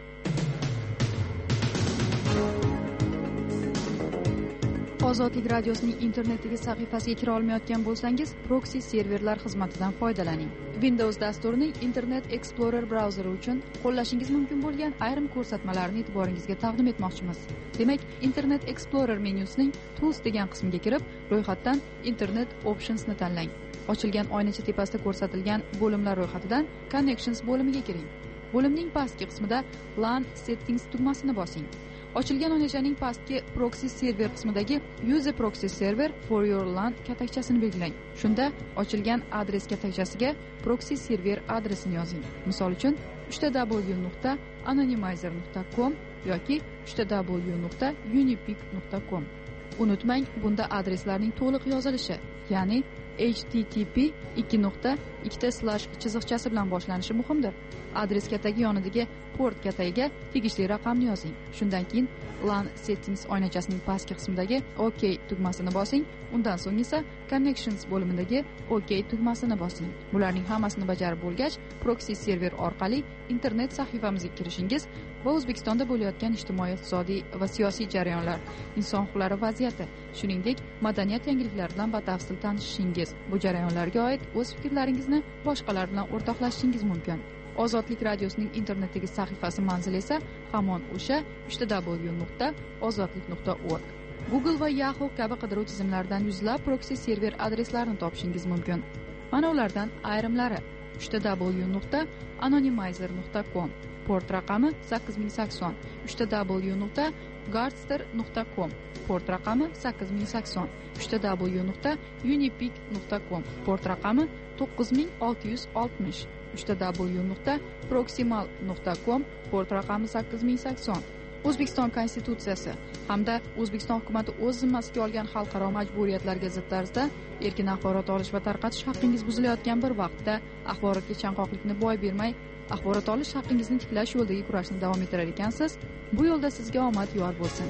Ozodlik radiosining internetdagi sahifasiga kira olmayotgan bo'lsangiz, proxy serverlar xizmatidan foydalaning. Windows dasturining Internet Explorer brauzeri uchun qo'llashingiz mumkin bo'lgan ayrim ko'rsatmalarni e'tiboringizga taqdim etmoqchimiz. Demak, Internet Explorer menyusining Tools degan qismiga kirib, ro'yxatdan Internet Options ni tanlang. Ochilgan oynacha tepasida ko'rsatilgan bo'limlar ro'yxatidan Connections bo'limiga kiring. Bo'limning pastki qismida LAN Settings tugmasini bosing. Ochilgan oynachaning pastki proxy server qismidagi Use a proxy server for your LAN katakchasini belgilang. Shunda ochilgan adres katakchasiga proxy server adresini yozing. Misol uchun uch w nuqta anonymizer nuqta com yoki uch w nuqta unipic nuqta com. Unutmang, bunda adreslarning to'liq yozilishi, ya'ni h t t p ikki nuqta ikkita slash chiziqchasi bilan boshlanishi muhimdir. Adres katagi yonidagi port katagiga tegishli raqamni yozing. Shundan keyin LAN Settings oynachasining pastki qismidagi OK tugmasini bosing. Undan so'ng esa Connections bo'limidagi OK tugmasini bosing. Bularning hammasini bajarib bo'lgach, proxy server orqali internet sahifamizga kirishingiz va O'zbekistonda bo'layotgan ijtimoiy-iqtisodiy va siyosiy jarayonlar, inson huquqlari vaziyati, shuningdek madaniyat yangiliklari bilan batafsil tanishishingiz, bu jarayonlarga oid o'z fikrlaringizni boshqalar bilan o'rtoqlashishingiz mumkin. Ozodlik radiosining internetdagi sahifasi manzili esa hamon o'sha uch w nuqta ozodlik nuqta org. Google va Yahoo kabi qidiruv tizimlaridan yuzlab proxy server adreslarini topishingiz mumkin. Mana ulardan ayrimlari: uch w nuqta anonymizer nuqta com, port raqami sakkiz ming sakson, uch w nuqta gardster nuqta com, port raqami sakkiz ming sakson, uch w nuqta unipic nuqta com, port raqami to'qqiz ming olti yuz oltmish, uch w nuqta proximal nuqta com, port raqami sakkiz ming sakson. O'zbekiston Konstitutsiyasi hamda O'zbekiston hukuomati o'z zimmasiga olgan xalqaro majburiyatlarga zid tarzda erkin axborot olish va tarqatish haqqingiz buzilayotgan bir vaqtda axborotga chanqoqlikni boy bermay, axborot olish haqqingizni tiklash yo'lidagi kurashni davom ettirar ekansiz. Bu yo'lda sizga omad yor bo'lsin.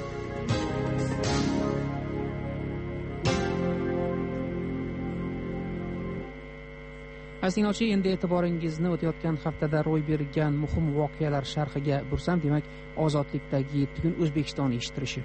Asinglovchi, endi e'tiboringizni o'tayotgan haftada ro'y bergan muhim voqealar sharhiga bursam, demak, ozodlikdagi yetti kun O'zbekiston eshittirishi.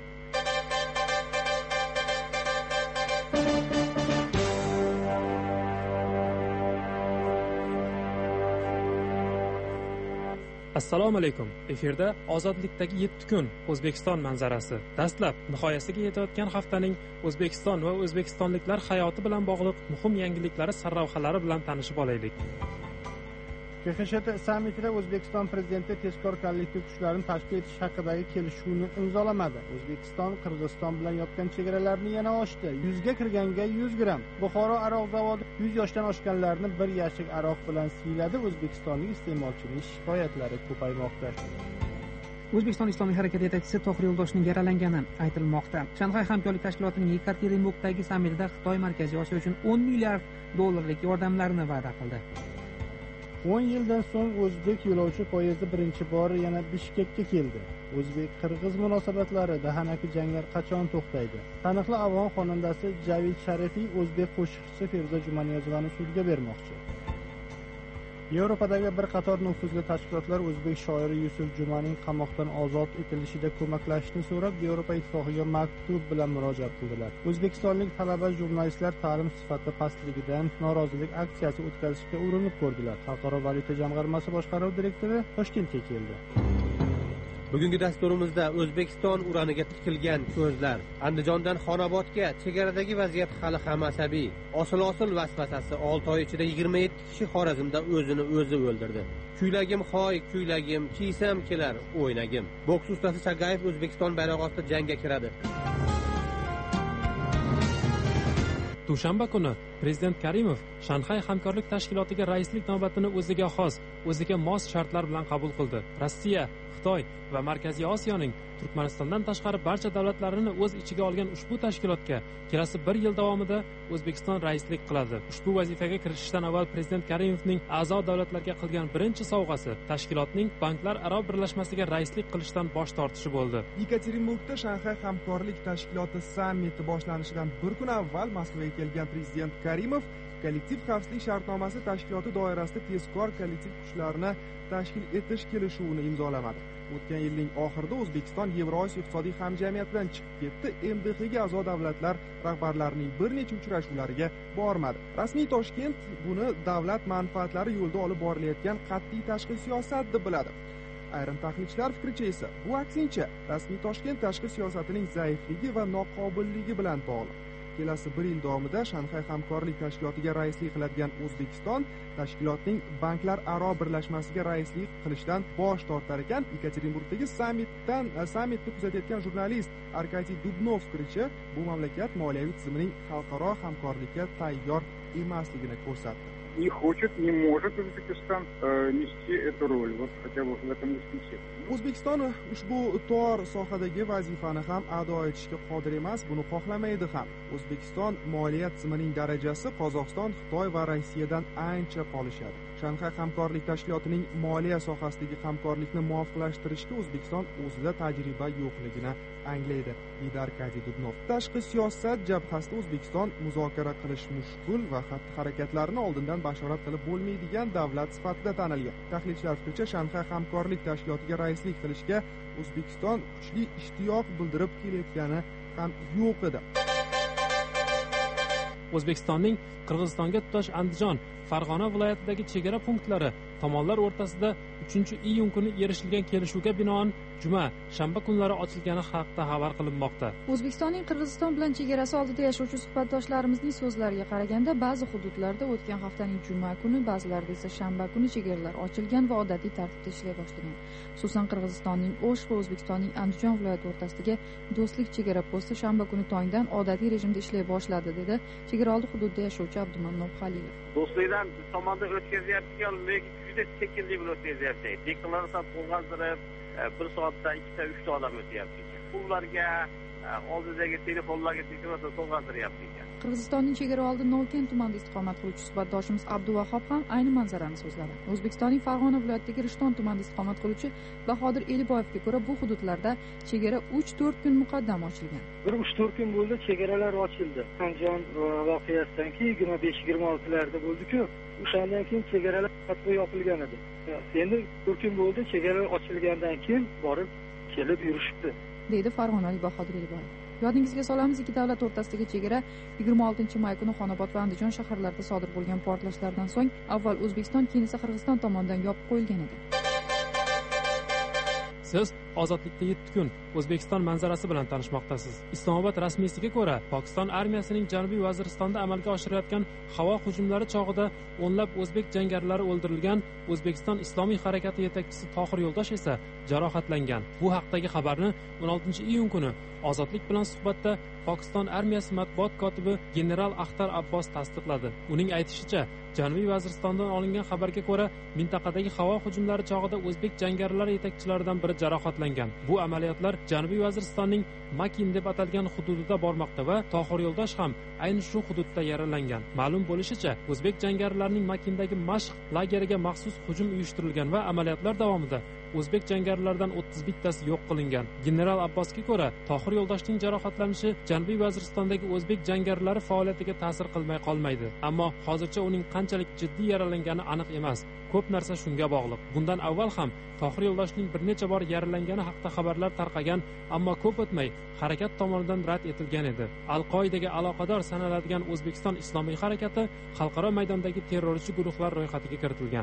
Assalomu alaykum. Efirda ozodlikdagi yetti kun O'zbekiston manzarasi. Dastlab nihoyasiga yetayotgan haftaning O'zbekiston va o'zbekistonliklar hayoti bilan bog'liq muhim yangiliklari sarlavhalari bilan tanishib olaylik. K X S H sammitida O'zbekiston prezidenti tezkor kollektiv kuchlarni tashkil etish haqidagi kelishuvni imzolamadi. O'zbekiston Qirg'iziston bilan yopgan chegaralarni yana ochdi. yuzga kirganga yuz gramm. Buxoro aroq zavodi yuz yoshdan oshganlarni bir yashik aroq bilan siyladi. O'zbekistonlik iste'molchining shikoyatlari ko'paymoqda. O'zbekiston Islomiy harakati yetakchisi Tohir Yo'ldoshning yaralangani aytilmoqda. Shanxay hamkorlik tashkilotining Yekaterinburgdagi sammitida Xitoy Markaziy Osiyo uchun o'n milliard dollarlik yordamlarni va'da qildi. o'n yildan so'ng o'zbek yo'lovchi poyezdi birinchi bor yana Bishkekka keldi. O'zbek-qirg'iz munosabatlari dahanaki janglar qachon to'xtaydi? Taniqli afg'on xonandasi Javid Sharifiy o'zbek qo'shiqchisi Feruza Jumaniyozovani sudga bermoqchi. Yevropadagi bir qator nufuzli tashkilotlar o'zbek shoiri Yusuf Jumaning qamoqdan ozod etilishida ko'maklashishni so'rab, Yevropa ittifoqiga maktub bilan murojaat qildilar. O'zbekistonlik talaba jurnalistlar ta'lim sifati pastligidan norozilik aksiyasi o'tkazishga urinib ko'rdilar. Xalqaro valyuta jamg'armasi boshqaruv direktori Toshkentga keldi. Bugungi dasturimizda O'zbekiston uraniga tikilgan ko'zlar, Andijondan Xonobodga chegaradagi vaziyat hali ham asabiy, osil-osil vasvasasi olti oy ichida yigirma yetti kishi Xorazmda o'zini o'zi o'ldirdi. Kuylagim hoy, kuylagim, kiysam kelar o'ynagim. Boks ustasi Chagayev O'zbekiston bayrog'i ostida jangga kiradi. Dushanba kuni Prezident Karimov Shanxay hamkorlik tashkilotiga raislik navbatini o'ziga xos, o'ziga mos shartlar bilan qabul qildi. Rossiya, Xitoy va Markaziy Osiyoning Turkmanistondan tashqari barcha davlatlarini o'z ichiga olgan ushbu tashkilotga kelasi bir yil davomida O'zbekiston raislik qiladi. Ushbu vazifaga kirishishdan avval Prezident Karimovning a'zo davlatlarga qilgan birinchi sovg'asi tashkilotning banklar aro birlashmasiga raislik qilishdan bosh tortishi bo'ldi. Yekaterinburgda Shanxay hamkorlik tashkiloti sammiti boshlanishidan bir kun avval Moskvaga kelgan Prezident Karimov kollektiv xavfsizlik shartnomasi tashkiloti doirasida tezkor kollektiv kuchlarni tashkil etish kelishuvini imzolamadi. O'tgan yilning oxirida O'zbekiston Yevrosiyo iqtisodiy hamjamiyati bilan chiqib ketdi. M D Xga a'zo davlatlar rahbarlarining bir necha uchrashuvlariga bormadi. Rasmiy Toshkent buni davlat manfaatlari yo'lida olib borilayotgan qat'iy tashqi siyosat deb biladi. Ayrim tahlilchilar fikricha esa bu aksincha rasmiy Toshkent tashqi siyosatining zaifligi va noqobilligi bilan bog'liq. Kelasi bir yil davomida Shanxay hamkorlik tashkilotiga raislik qiladigan O'zbekiston tashkilotning banklar aro birlashmasiga raislik qilishdan bosh tortar ekan. Yekaterinburgdagi sammitdan sammitni kuzatayotgan jurnalist Arkadiy Dubnov fikricha, bu mamlakat moliyaviy tizimining xalqaro hamkorlikka tayyor emasligini ko'rsatdi. Не хочет, не может Узбекистан э, нести эту роль, вот хотя бы в этом дискуссии. O'zbekiston ushbu tor sohadagi vazifani ham ado etishga qodir emas, buni xohlamaydi ham. O'zbekiston moliya tizimining darajasi Qozog'iston, Xitoy va Rossiyadan ancha qolishadi. Shanxay hamkorlik tashkilotining moliya sohasidagi hamkorlikni muvofiqlashtirishda O'zbekiston o'zida tajriba yo'qligini anglaydi, deydi Arkadiy Dubnov. Tashqi siyosat jabhasida O'zbekiston muzokara qilish mushkul va xatti-harakatlarni oldindan bashorat qilib bo'lmaydigan davlat sifatida tanilgan. Tahlilchilar fikricha, Shanxay hamkorlik tashkilotiga raislik qilishga O'zbekiston kuchli ishtiyoq bildirib kelayotgani ham yo'q edi. O'zbekistonning Qirg'izistonga tutash Andijon, Farg'ona viloyatidagi chegara punktlari tomonlar o'rtasida uchinchi iyun kuni erishilgan kelishuvga binoan juma, shanba kunlari ochilgani haqida xabar qilinmoqda. O'zbekistonning Qirg'iziston bilan chegarasi oldida yashovchi suhbatdoshlarimizning so'zlariga qaraganda, ba'zi hududlarda o'tgan haftaning juma kuni, ba'zilarida esa shanba kuni chegaralar ochilgan va odatiy tartibda ishlay boshlagan. Xususan Qirg'izistonning O'sh va O'zbekistonning Andijon viloyati o'rtasidagi do'stlik chegara posti shanba kuni tongdan odatiy rejimda ishlay boshladi, dedi chegaraoldi hududda yashovchi Abdumannob Xalilov. Do'stlikdan biz tomonda o'tkazayotgan lekin juda sekinlik bilan o'tkazyapti. Deklaratsiya to'lg'azdirib, bir soatda ikkita uchta odam o'tyapti. Pullarga, oldidagi telefonlarga deklaratsiya to'lg'azdiryapti ekan. Qirg'izistonning chegaraoldi Novken tumanida istiqomat qiluvchi suhbatdoshimiz Abduvahhab ham ayni manzarani so'zladi. O'zbekistonning Farg'ona viloyatidagi Rishton tumanida istiqomat qiluvchi Bahodir Eliboyevga ko'ra, bu hududlarda chegara uch to'rt kun muqaddam ochilgan. Bir uch to'rt kun bo'ldi chegaralar ochildi. Andijon voqeasidan keyin yigirma besh yigirma oltilarda bo'ldi-ku, o'shandan keyin chegaralar qat'iy yopilgan edi. Endi to'rt kun bo'ldi chegaralar ochilgandan keyin borib kelib yurishdi, deydi farg'onalik Bahodir Eliboyev. Yodingizga solamiz, ikki davlat o'rtasidagi chegara yigirma oltinchi may kuni Xonobod va Andijon shaharlarida sodir bo'lgan portlashlardan so'ng avval O'zbekiston, keyin esa Qirg'iziston tomonidan yopib qo'yilgan edi. Siz ozodlikda yetti kun O'zbekiston manzarasi bilan tanishmoqdasiz. Islomobod rasmiysiga ko'ra, Pokiston armiyasining Janubiy Vaziristonda amalga oshirayotgan havo hujumlari chog'ida o'nlab o'zbek jangarilar o'ldirilgan. O'zbekiston Islomiy harakati yetakchisi Tohir Yo'ldosh esa jarohatlangan. Bu haqdagi xabarni o'n oltinchi iyun kuni Ozodlik bilan suhbatda Pokiston armiyasi matbuot kotibi general Axtar Abbos tasdiqladi. Uning aytishicha, Janubiy Vaziristondan olingan xabarga ko'ra, mintaqadagi havo hujumlari chog'ida o'zbek jangarilar yetakchilaridan biri jarohatlangan. amaliyotlangan. Bu amaliyotlar Janubiy Vaziristonning Makin deb atalgan hududida bormoqda va Tohir Yo'ldosh ham ayni shu hududda yaralangan. Ma'lum bo'lishicha, o'zbek jangarilarning Makindagi mashq lageriga maxsus hujum uyushtirilgan va amaliyotlar davomida o'zbek jangarilardan o'ttiz bittasi yo'q qilingan. General Abbosga ko'ra, Tohir Yo'ldoshning jarohatlanishi Janubiy Vaziristondagi o'zbek jangarilari faoliyatiga ta'sir qilmay qolmaydi. Ammo hozircha uning qanchalik jiddiy yaralangani aniq emas. Ko'p narsa shunga bog'liq. Bundan avval ham Tohir Yo'ldoshning bir necha bor yaralangani haqida xabarlar tarqagan, ammo ko'p o'tmay harakat tomonidan rad etilgan edi. Al-Qoidaga aloqador sanaladigan O'zbekiston Islomiy harakati xalqaro maydondagi terrorchi guruhlar ro'yxatiga kiritilgan.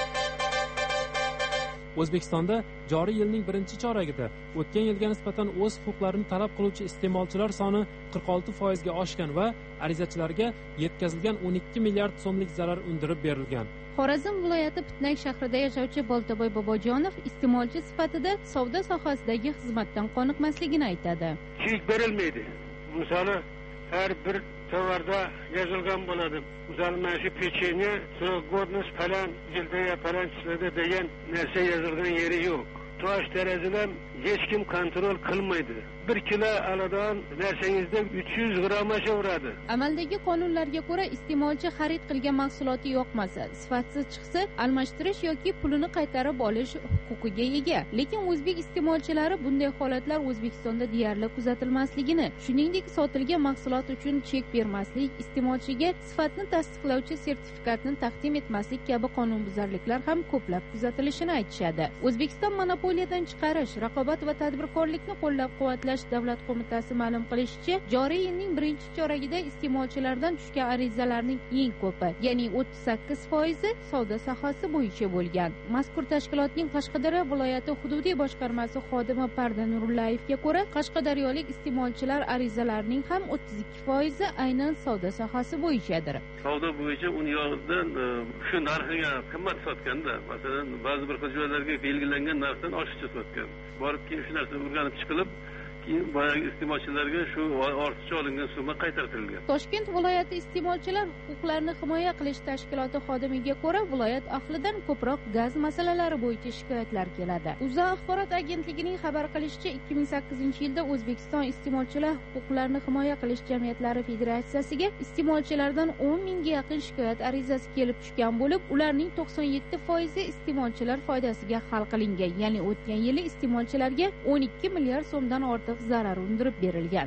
O'zbekistonda joriy yilning birinchi choragida o'tgan yilga nisbatan o'z huquqlarini talab qiluvchi iste'molchilar soni qirq olti foizga oshgan va arizachilarga yetkazilgan o'n ikki milliard so'mlik zarar undirib berilgan. Xorazm viloyati Pitnak shahrida yashovchi Boltaboy Bobojonov iste'molchi sifatida savdo sohasidagi xizmatdan qoniqmasligini aytadi. Chek berilmaydi. Misoli, har bir tovarda yozilgan bo'ladi. Misol, mana shu pecheniya, godnost falan, jildaya falan chiqadi degan narsa yozilgan yeri yo'q. Tosh terazidan hech kim kontrol qilmaydi. bir kilo aladigan narsangizda uch yuz grammacha uradi. Amaldagi qonunlarga ko'ra iste'molchi xarid qilgan mahsuloti yoqmasa, sifatsiz chiqsa, almashtirish yoki pulini qaytarib olish huquqiga ega. Lekin o'zbek iste'molchilari bunday holatlar O'zbekistonda deyarli kuzatilmasligini, shuningdek sotilgan mahsulot uchun chek bermaslik, iste'molchiga sifatni tasdiqlovchi sertifikatni taqdim etmaslik kabi qonunbuzarliklar ham ko'plab kuzatilishini aytishadi. O'zbekiston monopoliyadan chiqarish, raqobat va tadbirkorlikni qo'llab-quvvatlash davlat qo'mitasi ma'lum qilishicha, joriy yilning birinchi choragida iste'molchilardan tushgan arizalarning eng ko'pi, ya'ni o'ttiz sakkiz foizi savdo sohasi bo'yicha bo'lgan. Mazkur tashkilotning Qashqadaryo viloyati hududiy boshqarmasi xodimi Parda Nurullayevga ko'ra, qashqadaryolik iste'molchilar arizalarining ham o'ttiz ikki foizi aynan savdo sohasi bo'yichadir. Savdo bo'yicha uni yo'ldan shu narxiga qimmat sotganda, masalan, ba'zi bir hujjatlarga belgilangan narxdan oshiqcha sotgan. Borib keyin shu narsa o'rganib chiqilib, keyin boyagi iste'molchilarga shu ortiqcha olingan summa qaytartirilgan. Toshkent viloyati iste'molchilar huquqlarini himoya qilish tashkiloti xodimiga ko'ra, viloyat ahlidan ko'proq gaz masalalari bo'yicha shikoyatlar keladi. O'zA axborot agentligining xabar qilishicha, ikki ming sakkizinchi yilda O'zbekiston iste'molchilar huquqlarini himoya qilish jamiyatlari federatsiyasiga iste'molchilardan o'n mingga yaqin shikoyat arizasi kelib tushgan bo'lib, ularning to'qson yetti foizi iste'molchilar foydasiga hal qilingan, ya'ni o'tgan yili iste'molchilarga o'n ikki milliard so'mdan ortiq zarar undirib berilgan.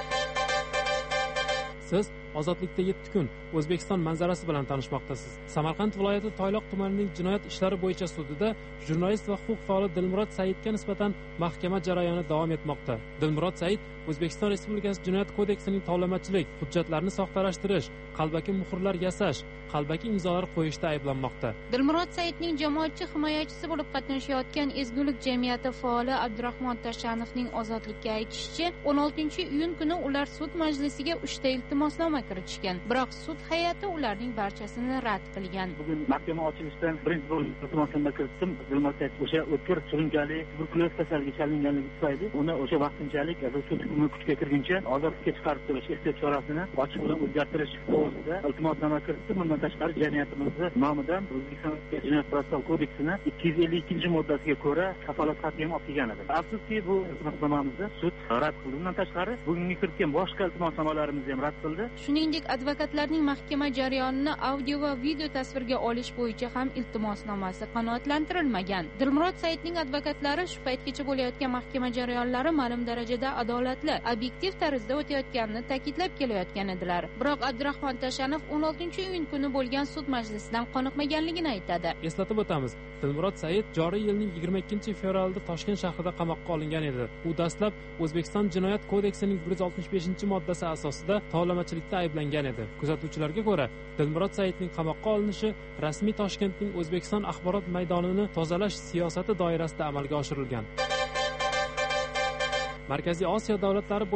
Siz Ozodlikda yetti kun O'zbekiston manzarasi bilan tanishmoqdasiz. Samarqand viloyati Toyloq tumanining jinoyat ishlari bo'yicha sudida jurnalist va huquq faoli Dilmurod Saidga nisbatan mahkama jarayoni davom etmoqda. Dilmurod Said O'zbekiston Respublikasi Jinoyat kodeksining tovlamachilik, hujjatlarni soxtalashtirish, qalbaki muhrlar yasash, qalbaki imzolar qo'yishda ayblanmoqda. Dilmurod Saidning jamoatchi himoyachisi bo'lib qatnashayotgan Ezgulik jamiyati faoli Abdurahmon Tashanovning ozodlikka aytishicha, o'n oltinchi iyun kuni ular sud majlisiga uchta iltimosnoma kiritishgan, biroq sud hay'ati ularning barchasini rad qilgan. Bugun mahkama ochilishdan birinchi bo'lib iltimosnoma kiritdim. Dilmurod Said o'sha o'tkir surunkali tuberkuloz kasalligiga chalinganligi tufayli uni o'sha vaqtinchalik sud hukmi kuchga kirguncha ozodlikka chiqarib turish ehtiyot chorasini ochiq bilan o'zgartirish to'g'risida iltimosnoma kiritdim. Bundan tashqari jamiyatimizni nomidan O'zbekiston Jinoyat protsessual kodeksining ikki yuz ellik ikkinchi moddasiga ko'ra kafolat xati ham olib kelgan edi. Afsuski bu iltimosnomamizni sud rad qildi. Bundan tashqari bugungi kiritgan boshqa iltimosnomalarimizni ham rad qildi. Shuningdek, advokatlarning mahkama jarayonini audio va video tasvirga olish bo'yicha ham iltimosnomasi qanoatlantirilmagan. Dilmurod Saidning advokatlari shu paytgacha bo'layotgan mahkama jarayonlari ma'lum darajada adolatli, obyektiv tarzda o'tayotganini ta'kidlab kelayotgan edilar. Biroq Abdurahmon Tashanov o'n oltinchi iyun kuni bo'lgan sud majlisidan qoniqmaganligini aytadi. Eslatib o'tamiz, Dilmurod Said joriy yilning yigirma ikkinchi fevralida Toshkent shahrida qamoqqa olingan edi. U dastlab O'zbekiston Jinoyat kodeksining bir yuz oltmish beshinchi moddasi asosida tovlamachilikda ayblangan edi. Kuzatuvchilarga ko'ra, Dilmurod Saidning qamoqqa olinishi rasmiy Toshkentning O'zbekiston axborot maydonini tozalash siyosati doirasida amalga oshirilgan. Markaziy Osiyo davlatlari bo'ylab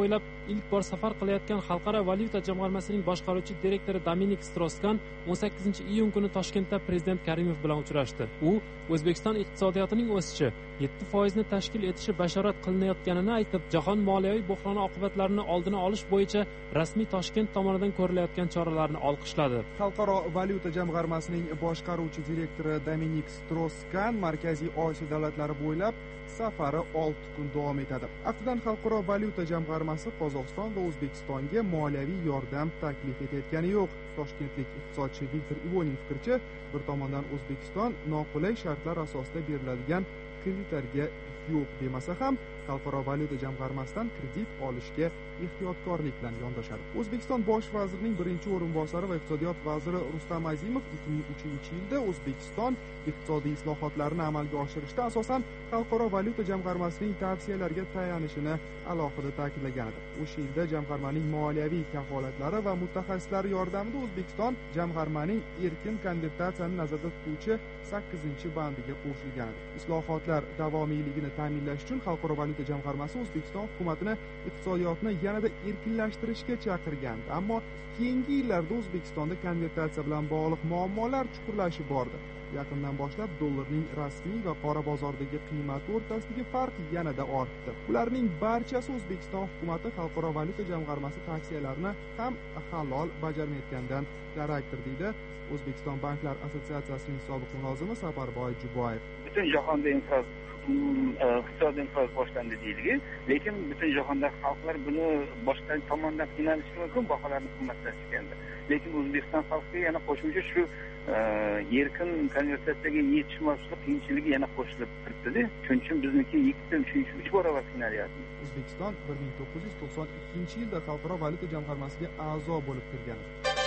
ilk bor safar qilayotgan xalqaro valyuta jamg'armasining boshqaruvchi direktori Dominik Stroskan o'n sakkizinchi iyun kuni Toshkentda prezident Karimov bilan uchrashdi. U O'zbekiston iqtisodiyotining o'sishi yetti foizni tashkil etishi bashorat qilinayotganini aytib, jahon moliyaviy buhroni oqibatlarini oldini olish bo'yicha rasmiy Toshkent tomonidan ko'rilayotgan choralarni olqishladi. Xalqaro valyuta jamg'armasining boshqaruvchi direktori Dominik Stroskan Markaziy Osiyo davlatlari bo'ylab safari olti kun davom etadi. Aftidan Xalqaro valyuta jamg'armasi Qozog'iston va O'zbekistonga moliyaviy yordam taklif etayotgani yo'q. Toshkentlik iqtisodchi Viktor Ivoning fikricha, bir tomondan O'zbekiston noqulay shartlar asosida beriladigan kreditlarga yo'q demasa ham, Xalqaro valyuta jamg'armasidan kredit olishga ehtiyotkorlik bilan yondashadi. O'zbekiston bosh vazirining birinchi o'rinbosari va iqtisodiyot vaziri Rustam Azimov ikki ming uchinchi yilda O'zbekiston iqtisodiy islohotlarini amalga oshirishda asosan Xalqaro valyuta jamg'armasining tavsiyalariga tayanishini alohida ta'kidlagan edi. O'sha yilda jamg'armaning moliyaviy kafolatlari va mutaxassislar yordamida O'zbekiston jamg'armaning erkin konvertatsiyani nazarda tutuvchi sakkizinchi bandiga qo'shilgan edi. Islohotlar davomiyligini ta'minlash uchun Xalqaro valyuta jamg'armasi O'zbekiston hukumatini iqtisodiyotni yanada erkinlashtirishga chaqirgan. Ammo keyingi yillarda O'zbekistonda konvertatsiya bilan bog'liq muammolar chuqurlashib bordi. Yaqindan boshlab dollarning rasmiy va qora bozordagi qiymati o'rtasidagi farq yanada ortdi. Ularning barchasi O'zbekiston hukumati Xalqaro valyuta jamg'armasi tavsiyalarini ham halol bajarmayotgandan darakdir, deydi O'zbekiston banklar assotsiatsiyasining sobiq mulozimi Safarboy Juboyev. Butun jahonda inqiroz iqtisodiy inqiroz boshlandi deyiladi, lekin butun jahonda xalqlar buni boshqa tomondan qiynalishi mumkin, baholarni qimmatlashganda. Lekin O'zbekiston xalqiga yana qo'shimcha shu erkin konvertatsiyaga yetishmaslik qiyinchiligi yana qo'shilib turibdi-da. Shuning uchun bizniki ikki uchinchi uch barobar qiynalyapti. O'zbekiston bir ming to'qqiz yuz to'qson ikkinchi yilda Xalqaro valyuta jamg'armasiga a'zo bo'lib kirgan.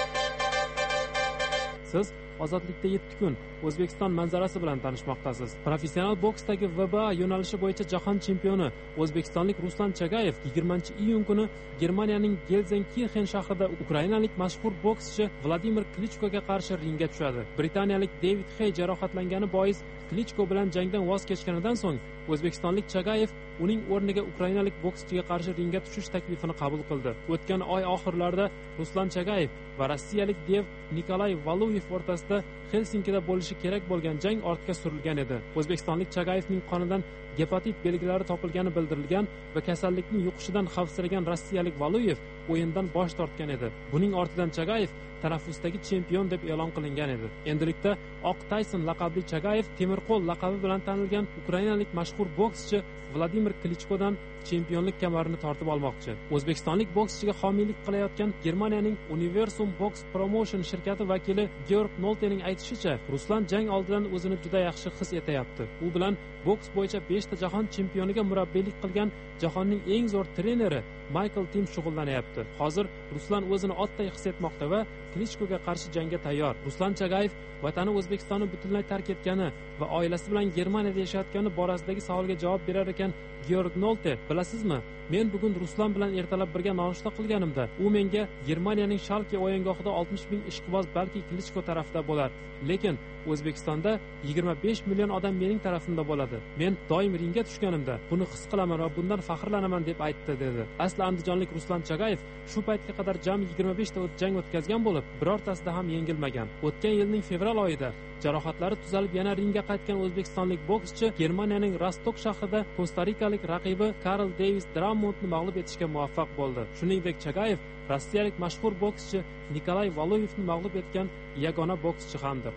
Siz ozodlikda yetti kun O'zbekiston manzarasi bilan tanishmoqdasiz. Professional boksdagi V B A yo'nalishi bo'yicha jahon chempioni o'zbekistonlik Ruslan Chagayev yigirmanchi iyun kuni Germaniyaning Gelsenkirchen shahrida ukrainalik mashhur bokschi Vladimir Klichkoga qarshi ringga tushadi. Britaniyalik David Hay jarohatlangani bois Klichko bilan jangdan voz kechganidan so'ng o'zbekistonlik Chagayev uning o'rniga ukrainalik bokschiga qarshi ringga tushish taklifini qabul qildi. O'tgan oy oxirlarida Ruslan Chagayev va rossiyalik Dev Nikolay Valuyev o'rtasida Helsinkida bo'lishi kerak bo'lgan jang ortga surilgan edi. O'zbekistonlik Chagayevning qonidan gepatit belgilari topilgani bildirilgan va kasallikning yuqishidan xavfsiragan rossiyalik Valuyev o'yindan bosh tortgan edi. Buning ortidan Chagayev tanaffusdagi chempion deb e'lon qilingan edi. Endilikda Oq Tayson laqabli Chagayev Temirqo'l laqabi bilan tanilgan ukrainalik mashhur bokschi Vladimir Klichkodan chempionlik kamarini tortib olmoqchi. O'zbekistonlik bokschiga homiylik qilayotgan Germaniyaning Universum Box Promotion shirkati vakili Georg Noltening aytishicha, Ruslan jang oldidan o'zini juda yaxshi his etyapti. U bilan boks bo'yicha beshta jahon chempioniga murabbiylik qilgan jahonning eng zo'r treneri Michael Tim shug'ullanyapti. Hozir Ruslan o'zini otday his etmoqda va Klichkoga qarshi jangga tayyor. Ruslan Chagayev vatani O'zbekistonni butunlay tark etgani va oilasi bilan Germaniyada yashayotgani borasidagi savolga javob berar ekan Georg Nolte, bilasizmi, men bugun Ruslan bilan ertalab birga nonushta qilganimda, u menga Germaniyaning Shalke o'yingohida oltmish ming ishqiboz balki Klichko tarafida bo'lar, lekin O'zbekistonda yigirma besh million odam mening tarafimda bo'ladi. Men doim ringga tushganimda buni his qilaman va bundan faxrlanaman deb aytdi, dedi. Asli andijonlik Ruslan Chagayev shu paytga qadar jami yigirma beshta jang o'tkazgan bo'lib, birortasida ham yengilmagan. O'tgan yilning fevral oyida jarohatlari tuzalib yana ringga qaytgan o'zbekistonlik bokschi Germaniyaning Rostok shahrida kosta-rikalik raqibi Karl Davis Drummondni mag'lub etishga muvaffaq bo'ldi. Shuningdek, Chagayev rossiyalik mashhur bokschi Nikolay Valuevni mag'lub etgan yagona bokschi hamdir.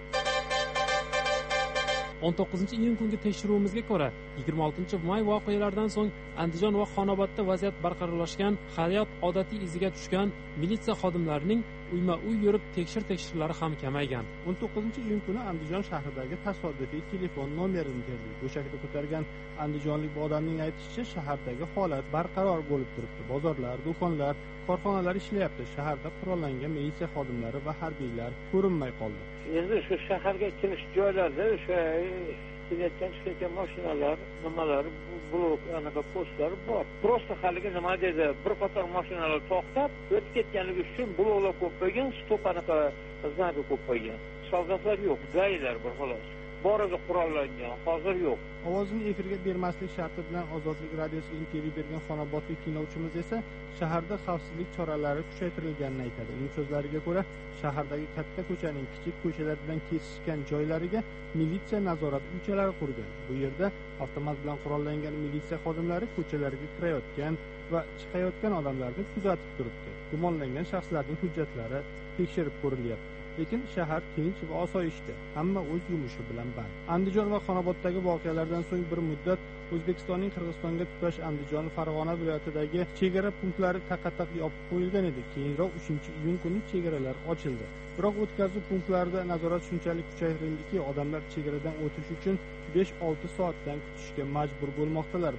o'n to'qqizinchi iyun kungi tekshiruvimizga ko'ra, yigirma oltinchi may voqealaridan so'ng Andijon va Xonobodda vaziyat barqarorlashgan, hayot odatiy iziga tushgan, militsiya xodimlarining uyma-uy yurib tekshir-tekshirlari ham kamaygan. o'n to'qqizinchi iyun kuni Andijon shahridagi tasodifiy telefon nomerini terdik. Go'shakda ko'targan andijonlik bu odamning aytishicha, shahardagi holat barqaror bo'lib turibdi. Bozorlar, do'konlar, korxonalar ishlayapti. Shaharda qurollangan militsiya xodimlari va harbiylar ko'rinmay qoldi. Endi shu shaharga kirish joylarida o'sha kelayotgan chiqayotgan mashinalar, nimalar, blok, anaqa postlar bor. Prosta haligi nima dedi, bir qator mashinalar to'xtab, o'tib ketganligi uchun bloklar ko'p qo'ygan, stop anaqa xizmati ko'p qo'ygan. Soldatlar yo'q, gaylar bor xolos. bor edi qurollangan, hozir yo'q. Ovozini efirga bermaslik sharti bilan Ozodlik radiosiga intervyu bergan xonobodlik tinglovchimiz esa shaharda xavfsizlik choralari kuchaytirilganini aytadi. Uning so'zlariga ko'ra, shahardagi katta ko'chaning kichik ko'chalar bilan kesishgan joylariga militsiya nazorat uychalari qurgan. Bu yerda avtomat bilan qurollangan militsiya xodimlari ko'chalarga kirayotgan va chiqayotgan odamlarni kuzatib turibdi. Gumonlangan shaxslarning hujjatlari tekshirib ko'rilyapti. Lekin shahar tinch va osoyishta, hamma o'z yumushi bilan band. Andijon va Xonoboddagi voqealardan so'ng bir muddat O'zbekistonning Qirg'izistonga tutash Andijon, Farg'ona viloyatidagi chegara punktlari taqataq yopib qo'yilgan edi. Keyinroq uchinchi iyun kuni chegaralar ochildi. Biroq o'tkazuv punktlarida nazorat shunchalik kuchaytirildiki, odamlar chegaradan o'tish uchun besh olti soatdan kutishga majbur bo'lmoqdalar.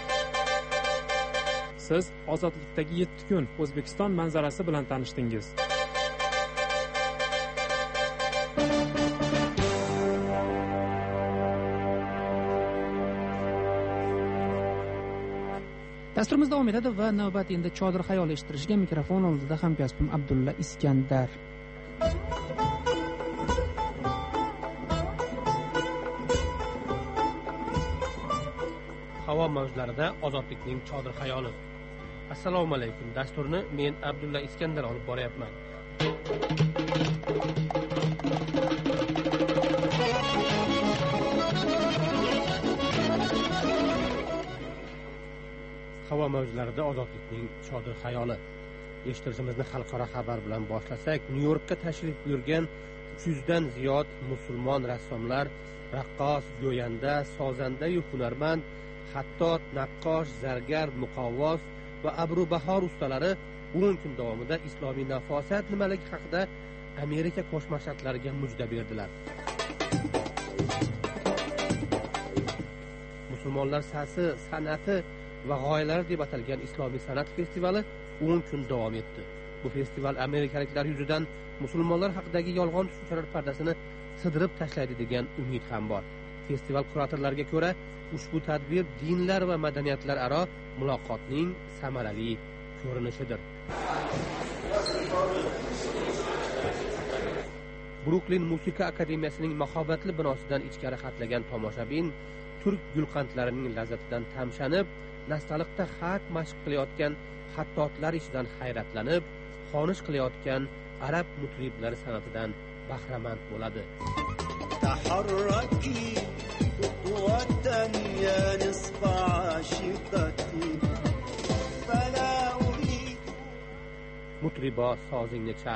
Siz ozodlikdagi yetti kun O'zbekiston manzarasi bilan tanishdingiz. Dasturimiz davom etadi va navbat endi Chodir xayol eshittirishga. Mikrofon oldida hamkasbim Abdulla Iskandar. Havo mavjlarida ozodlikning Chodir xayoli. Assalomu alaykum. Dasturni men Abdulla Iskandar olib boryapman. Havo mavjlarida ozodlikning Chodir xayoli. Eshittirishimizni xalqaro xabar bilan boshlasak, Nyu-Yorkka tashrif buyurgan uch yuzdan ziyod musulmon rassomlar, raqqos, go'yanda, sozanda yu hunarmand, xattot, naqqosh, zargar, muqovvos va abrubahor ustalari o'n kun davomida islomiy nafosat nimaligi haqida Amerika Qo'shma Shtatlariga mujda berdilar. Musulmonlar sasi, san'ati va g'oyalari deb atalgan islomiy san'at festivali o'n kun davom etdi. Bu festival amerikaliklar yuzidan musulmonlar haqidagi yolg'on tushunchalar pardasini sidirib tashlaydi degan umid ham bor. Festival kuratorlariga ko'ra, ushbu tadbir dinlar va madaniyatlar aro muloqotning samarali ko'rinishidir. Bruklin Musiqa akademiyasining mahobatli binosidan ichkari xatlagan tomoshabin turk gulqandlarining lazzatidan tamshanib, nastaliqda xat mashq qilayotgan xattotlar ishidan hayratlanib, xonish qilayotgan arab mutriblari san'atidan bahramand bo'ladi. Taharraki خطوة يا نصف عاشقتي فلا أريد مطربا sozingni chal.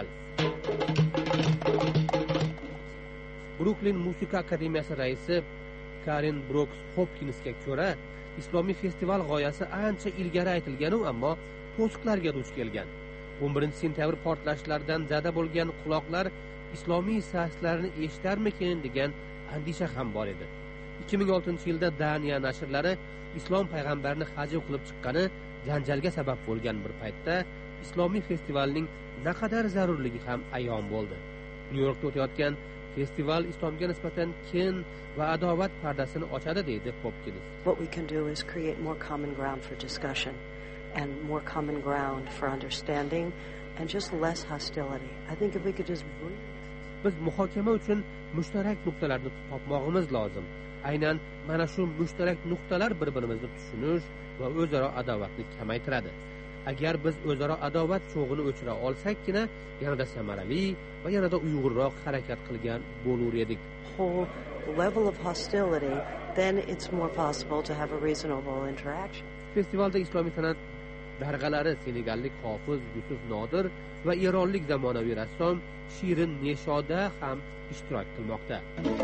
Bruklin Musiqa akademiyasi raisi Karen Brooks Hopkinsga ko'ra, islomiy festival g'oyasi ancha ilgari aytilgan-u, ammo to'siqlarga duch kelgan. o'n birinchi sentyabr portlashlaridan zada bo'lgan quloqlar islomiy saslarni eshitarmikin degan andisha ham bor edi. ikki ming oltinchi yilda Daniya nashrlari islom payg'ambarni hajv qilib chiqqani janjalga sabab bo'lgan bir paytda islomiy festivalning naqadar zarurligi ham ayon bo'ldi. Nyu-Yorkda o'tayotgan festival islomga nisbatan kin va adovat pardasini ochadi, deydi Hopkins. What we can do is create more common ground for discussion and more common ground for understanding and just less hostility. I think if we could just breathe. Biz muhokama uchun mushtarak nuqtalarni topmoqimiz lozim. Aynan mana shu mushtarak nuqtalar bir-birimizni tushunish va o'zaro adovatni kamaytiradi. Agar biz o'zaro adovat cho'g'ini o'chira olsakkina, yanada samarali va yanada uyg'unroq harakat qilgan bo'lar edik. Whole level of hostility, then it's more possible to have a reasonable interaction. Festivalda islomiy san'at darg'alari senegallik hofiz Yusuf Nodir va eronlik zamonaviy rassom Shirin Neshoda ham ishtirok qilmoqda.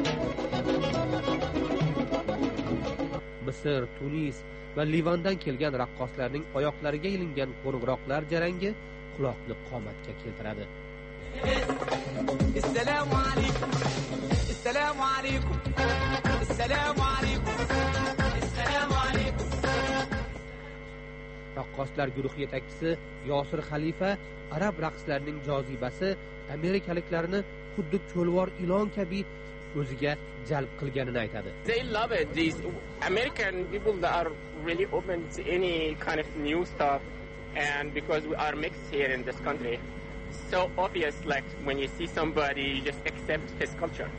Misr, Tunis va Livandan kelgan raqqoslarning oyoqlariga ilingan qo'ng'iroqlar jarangi quloqni qomatga keltiradi. Assalomu alaykum. Assalomu alaykum. Assalomu alaykum. Assalomu alaykum. Raqqoslar guruhi yetakchisi Yosir Xalifa arab raqslarining jozibasi amerikaliklarni xuddi cho'lvor ilon kabi o'ziga jalb qilganini aytadi. They love it. These American people that are really open to any kind of new stuff, and because we are mixed here in this country, so obvious like when you see somebody you just accept his culture.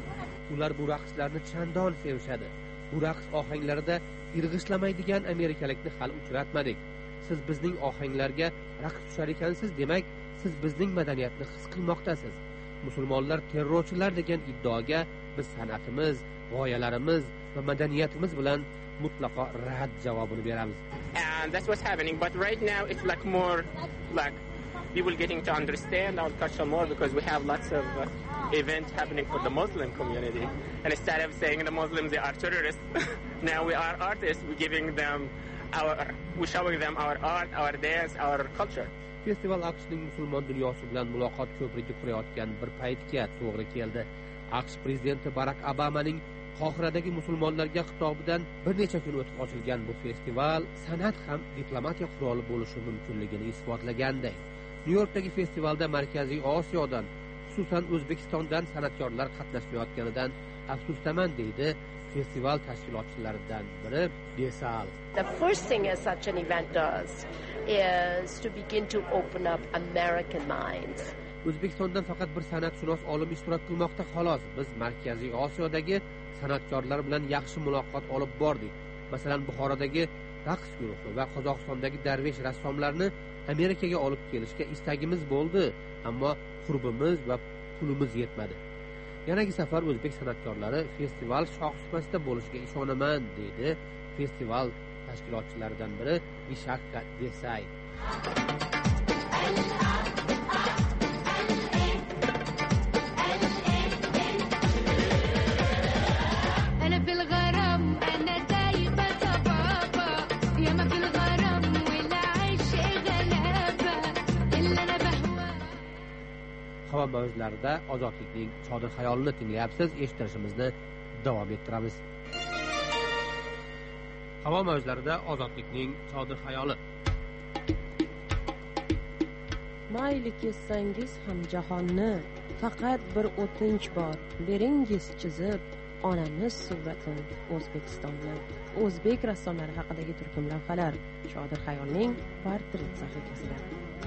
ular bu raqslarni chandon sevishadi. Bu raqs ohanglarida irg'ishlamaydigan amerikalikni hali uchratmadik. Siz bizning ohanglarga raqs tushar ekansiz, demak siz bizning madaniyatni his qilmoqdasiz. Musulmonlar terrorchilar degan iddaoga biz san'atimiz, g'oyalarimiz va madaniyatimiz bilan mutlaqo rad javobini beramiz. And that's what's happening. But right now it's like more like people getting to understand our culture more because we have lots of uh, events happening for the Muslim community. And instead of saying the Muslims they are terrorists, now we are artists. We're giving them our, we're showing them our art, our dance, our culture. Festival AQShning musulmon dunyosi bilan muloqot ko'prigi qurayotgan bir paytga to'g'ri keldi. AQSh prezidenti Barak Obamaning Qohiradagi musulmonlarga xitobidan bir necha kun o'tib ochilgan bu festival san'at ham diplomatiya quroli bo'lishi mumkinligini isbotlaganday. Nyu-Yorkdagi festivalda Markaziy Osiyodan, xususan O'zbekistondan san'atkorlar qatnashmayotganidan afsusdaman deydi festival tashkilotchilaridan biri Besal. The first thing as such an event does is to begin to open up American minds. O'zbekistondan faqat bir san'atshunos olim ishtirok qilmoqda xolos. Biz Markaziy Osiyodagi san'atkorlar bilan yaxshi muloqot olib bordik. Masalan, Buxorodagi raqs guruhi va Qozog'istondagi darvesh rassomlarni Amerikaga olib kelishga istagimiz bo'ldi, ammo qurbimiz va pulimiz yetmadi. Yanagi safar o'zbek san'atkorlari festival shohsumasida bo'lishiga ishonaman, deydi festival tashkilotchilaridan biri Vishakha Desai. Havo mavjlarida ozodlikning chodir xayolini tinglayapsiz. Eshittirishimizni davom ettiramiz. Havo mavjlarida ozodlikning chodir xayoli. Mayli kessangiz ham jahonni, faqat bir o'tinch bor, beringiz chizib onamiz suratini O'zbekistonni. O'zbek rassomlari haqidagi turkum lavhalar Chodir xayolning portret sahifasida.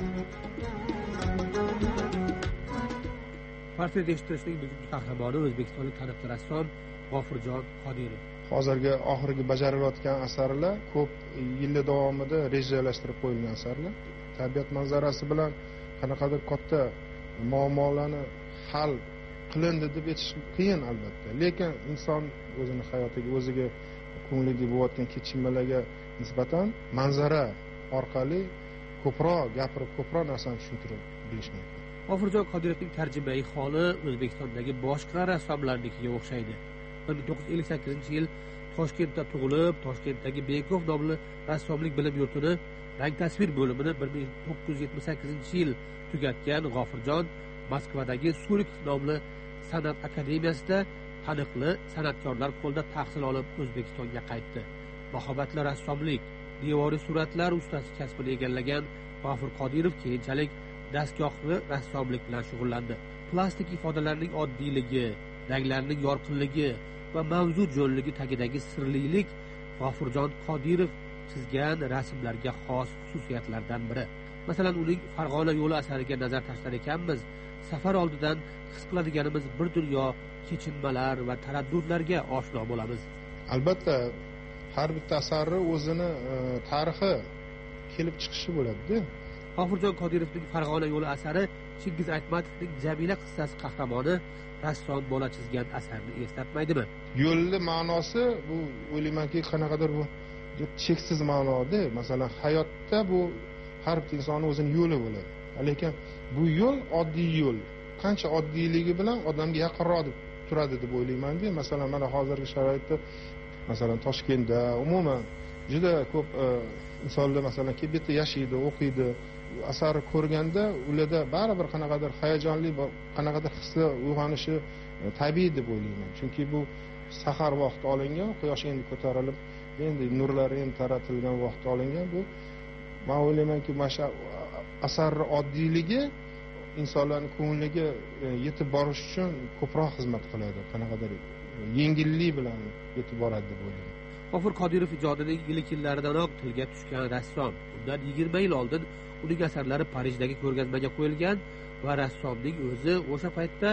Portret eshittirishning bugungi qahramoni o'zbekistonlik taniqli rassom G'ofurjon Qodirov. Hozirgi oxirgi bajarilayotgan asarlar ko'p yillar davomida rejalashtirib qo'yilgan asarlar. Tabiat manzarasi bilan qanaqadir katta muammolarni hal qilindi deb aytish qiyin albatta. Lekin inson o'zini hayotiga, o'ziga ko'nglida bo'layotgan kechinmalarga nisbatan manzara orqali ko'proq gapirib, ko'proq narsani tushuntirib berish mumkin. G'ofurjon Qodirovning tarjimai holi O'zbekistondagi boshqa rassomlarnikiga o'xshaydi. bir ming to'qqiz yuz ellik sakkizinchi yil Toshkentda tug'ilib, Toshkentdagi Bekov nomli rassomlik bilim yurtini rang tasvir bo'limini bir ming to'qqiz yuz yetmish sakkizinchi yil tugatgan G'ofurjon Moskvadagi Surik nomli san'at akademiyasida taniqli san'atkorlar qo'lida tahsil olib O'zbekistonga qaytdi. Mahobatli rassomlik, devoriy suratlar ustasi kasbini egallagan G'ofur Qodirov keyinchalik dastgohli rassomlik bilan shug'ullandi. Plastik ifodalarning oddiyligi, ranglarning yorqinligi va mavjud jo'nligi tagidagi sirlilik G'ofurjon Qodirov chizgan rasmlarga xos xususiyatlardan biri. Masalan, uning Farg'ona yo'li asariga nazar tashlar ekanmiz, safar oldidan his qiladiganimiz bir dunyo kechinmalar va taraddudlarga oshno bo'lamiz. Albatta, har bitta asarning o'zini e, tarixi kelib chiqishi bo'ladi-da. G'ofurjon Qodirovning Farg'ona yo'li asari Chingiz Aytmatovning Jamila qissasi qahramoni rassom bola chizgan asarni eslatmaydimi? Yo'lli ma'nosi bu o'ylaymanki qanaqadir bu cheksiz ma'noda. Masalan, hayotda bu har bir insonning o'zining yo'li bo'ladi. Lekin bu yo'l oddiy yo'l. Qancha oddiyligi bilan odamga yaqinroq deb turadi deb o'ylayman-da. Masalan, mana hozirgi sharoitda masalan Toshkentda umuman juda ko'p e, insonlar masalan kelib bitta yashaydi, o'qiydi. Asarni ko'rganda ularda baribir qanaqadir hayajonli, qanaqadir hislar uyg'onishi tabiiy deb o'ylayman. Chunki bu sahar vaqti olingan, quyosh endi ko'tarilib, endi nurlar endi taratilgan vaqt olingan. Bu men o'ylaymanki, mana shu asarning oddiyligi insonlarning ko'ngliga yetib borish uchun ko'proq xizmat qiladi. Qanaqadir yengillik bilan yetib boradi deb o'ylayman. G'ofur Qodirov ijodining ilk yillaridanoq tilga tushgan rassom. Undan yigirma yil oldin uning asarlari Parijdagi ko'rgazmaga qo'yilgan va rassomning o'zi o'sha paytda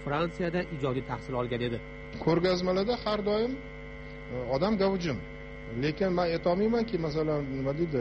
Fransiyada ijodiy tahsil olgan edi. Ko'rgazmalarda har doim odam gavjum. Lekin men aytolmaymanki, masalan, nima deydi,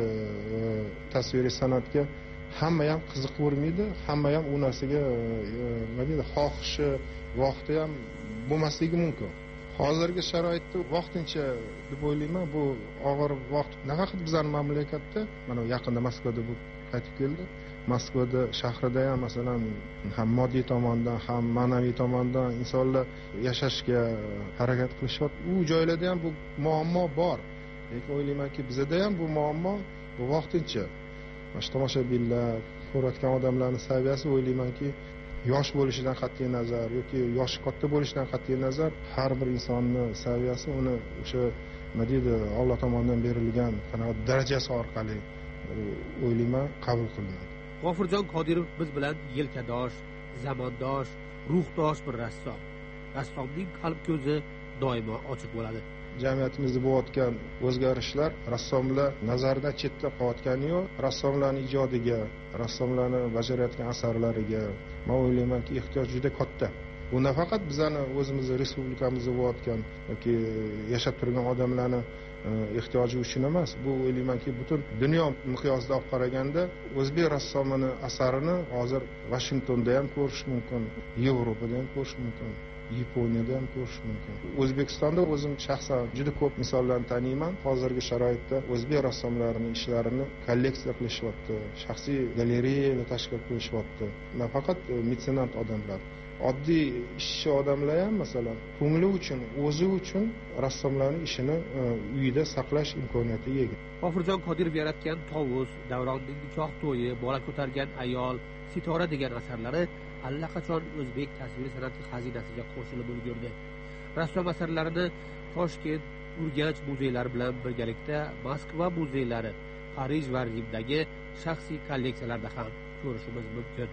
tasviriy san'atga hamma ham qiziqavermaydi, hamma ham u narsaga nima deydi, xohishi, vaqti ham bo'lmasligi mumkin. Hozirgi sharoitda vaqtincha deb o'ylayman, bu og'ir vaqt. Nafaqat bizning mamlakatda, mana yaqinda Moskvada bu qaytib keldi. Moskvada shahrida ham masalan ham moddiy tomondan, ham ma'naviy tomondan insonlar yashashga harakat qilishyapti. U joylarda ham bu muammo bor. Lekin o'ylaymanki, bizda ham bu muammo bu vaqtincha. Mana tomoshabinlar, ko'rayotgan odamlarning saviyasi o'ylaymanki, yosh bo'lishidan qat'iy nazar yoki yoshi katta bo'lishidan qat'iy nazar har bir insonning saviyasi uni o'sha nima deydi, Alloh tomonidan berilgan qanaqa darajasi orqali o'ylayman qabul qilinadi. G'ofurjon Qodirov biz bilan yelkadosh, zamondosh, ruhdosh bir rassom. Rassomning qalb ko'zi doimo ochiq bo'ladi. Jamiyatimizda bo'layotgan o'zgarishlar rassomlar nazaridan chetda qolayotgani yo'q. Rassomlarning ijodiga, rassomlarning bajarayotgan asarlariga men o'ylaymanki, ehtiyoj juda katta. Bu nafaqat bizning o'zimizning respublikamizda bo'layotgan yoki yashab turgan odamlarning ehtiyoji uchun emas, bu o'ylaymanki, butun dunyo miqyosida olib qaraganda o'zbek rassomining asarini hozir Vashingtonda ham ko'rish mumkin, Yevropada ham ko'rish mumkin, Yaponiyada ham ko'rish mumkin. O'zbekistonda o'zim shaxsan juda ko'p misollarni taniyman. Hozirgi sharoitda o'zbek rassomlarining ishlarini kolleksiya qilishyapti, shaxsiy galereyalar tashkil qilishyapti. Nafaqat metsenat odamlar, oddiy ishchi odamlar ham masalan ko'ngli uchun, o'zi uchun rassomlarning ishini uyida saqlash imkoniyatiga ega. G'ofurjon Qodirov yaratgan Tovus, Davronning nikoh to'yi, bola ko'targan ayol, Sitora degan asarlari allaqachon o'zbek tasviriy san'ati xazinasiga qo'shilib ulgurdi. Rassom asarlarini Toshkent, Urganch muzeylari bilan birgalikda Moskva muzeylari, Parij va Rimdagi shaxsiy kolleksiyalarda ham ko'rishimiz mumkin.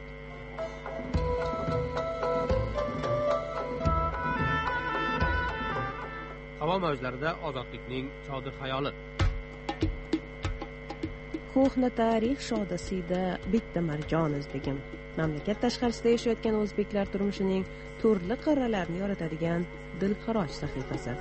Havo mavjlarida ozodlikning chodir xayoli. Ko'hna tarix shodasida bitta marjon izdigim. Mamlakat tashqarisida yashayotgan o'zbeklar turmushining turli qirralarini yoritadigan dilxiroj sahifasi.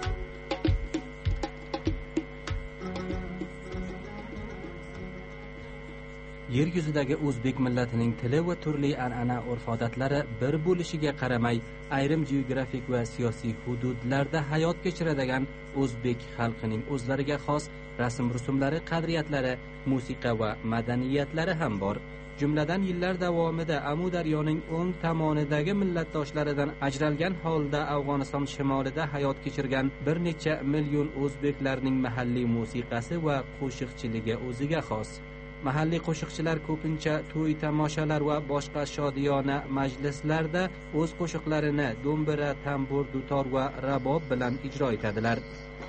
Yer yuzidagi o'zbek millatining tili va turli an'ana urf-odatlari bir bo'lishiga qaramay, ayrim geografik va siyosiy hududlarda hayot kechiradigan o'zbek xalqining o'zlariga xos rasm-rusumlari, qadriyatlari, musiqa va madaniyatlari ham bor. Jumladan yillar davomida Amudaryoning o'ng tomonidagi millatdoshlaridan ajralgan holda Afg'oniston shimolida hayot kechirgan bir necha million o'zbeklarning mahalliy musiqasi va qo'shiqchiligi o'ziga xos. Mahalliy qo'shiqchilar ko'pincha to'y tomoshalar va boshqa shodiyona majlislarda o'z qo'shiqlarini do'mbira, tambur, dutor va rabob bilan ijro etadilar.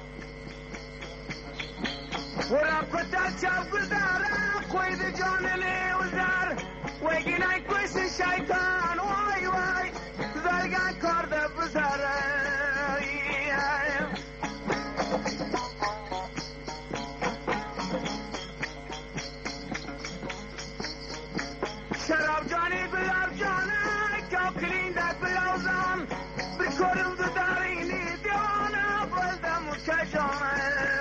Ora ko'tar chavguzara qo'ydi jonini uzar, voyginay qo'ysin shayton, voy voy, tuzalgan korda buzar. Sharab joni gulab joni, ko'klinda bilozon, bir ko'rindi darini devona bo'ldim uchajona.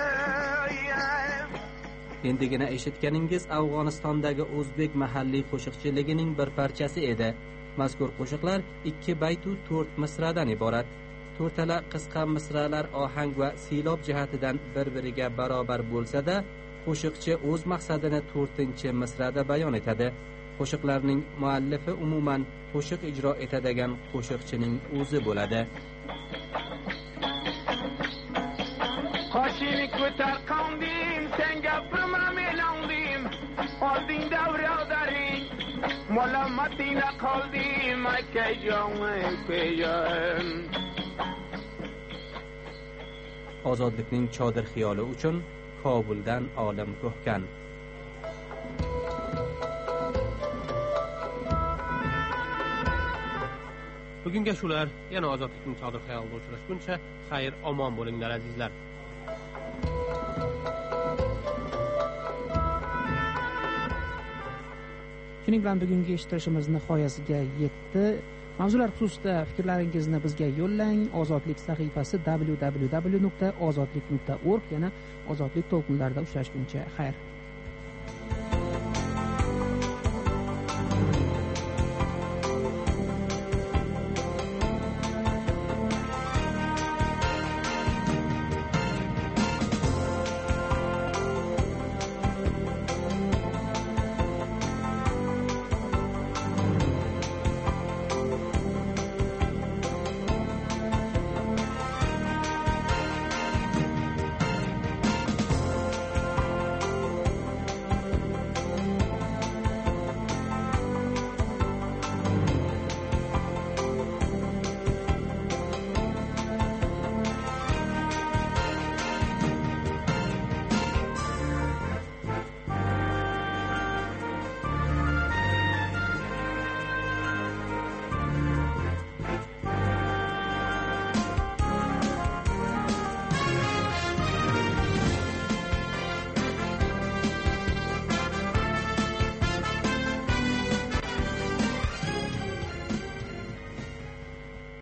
Endigina eshitganingiz Afg'onistondagi o'zbek mahalliy qo'shiqchiligining bir parchasi edi. Mazkur qo'shiqlar ikki baytu to'rt misradan iborat. To'rtala qisqa misralar ohang va siylob jihatidan bir-biriga barobar bo'lsa-da, qo'shiqchi o'z maqsadini to'rtinchi misrada bayon etadi. Qo'shiqlarning muallifi umuman qo'shiq ijro etadigan qo'shiqchining o'zi bo'ladi. Qoshini ko'tar qondim, sen gapirma men ondim, oldingda birodaring, malomatingda qoldim, akajon, akajon. Ozodlikning chodir xiyoli uchun Kobuldan olim ko'hkan. Bugunga shular, yana ozodlikning chodir xayolida uchrashguncha, xayr, omon bo'linglar azizlar. Shuning bilan bugungi eshittirishimiz nihoyasiga yetdi. Mavzular xususida fikrlaringizni bizga yo'llang. Ozodlik sahifasi w w w nuqta ozodlik nuqta org, yana ozodlik to'lqinlarida uchrashguncha xayr.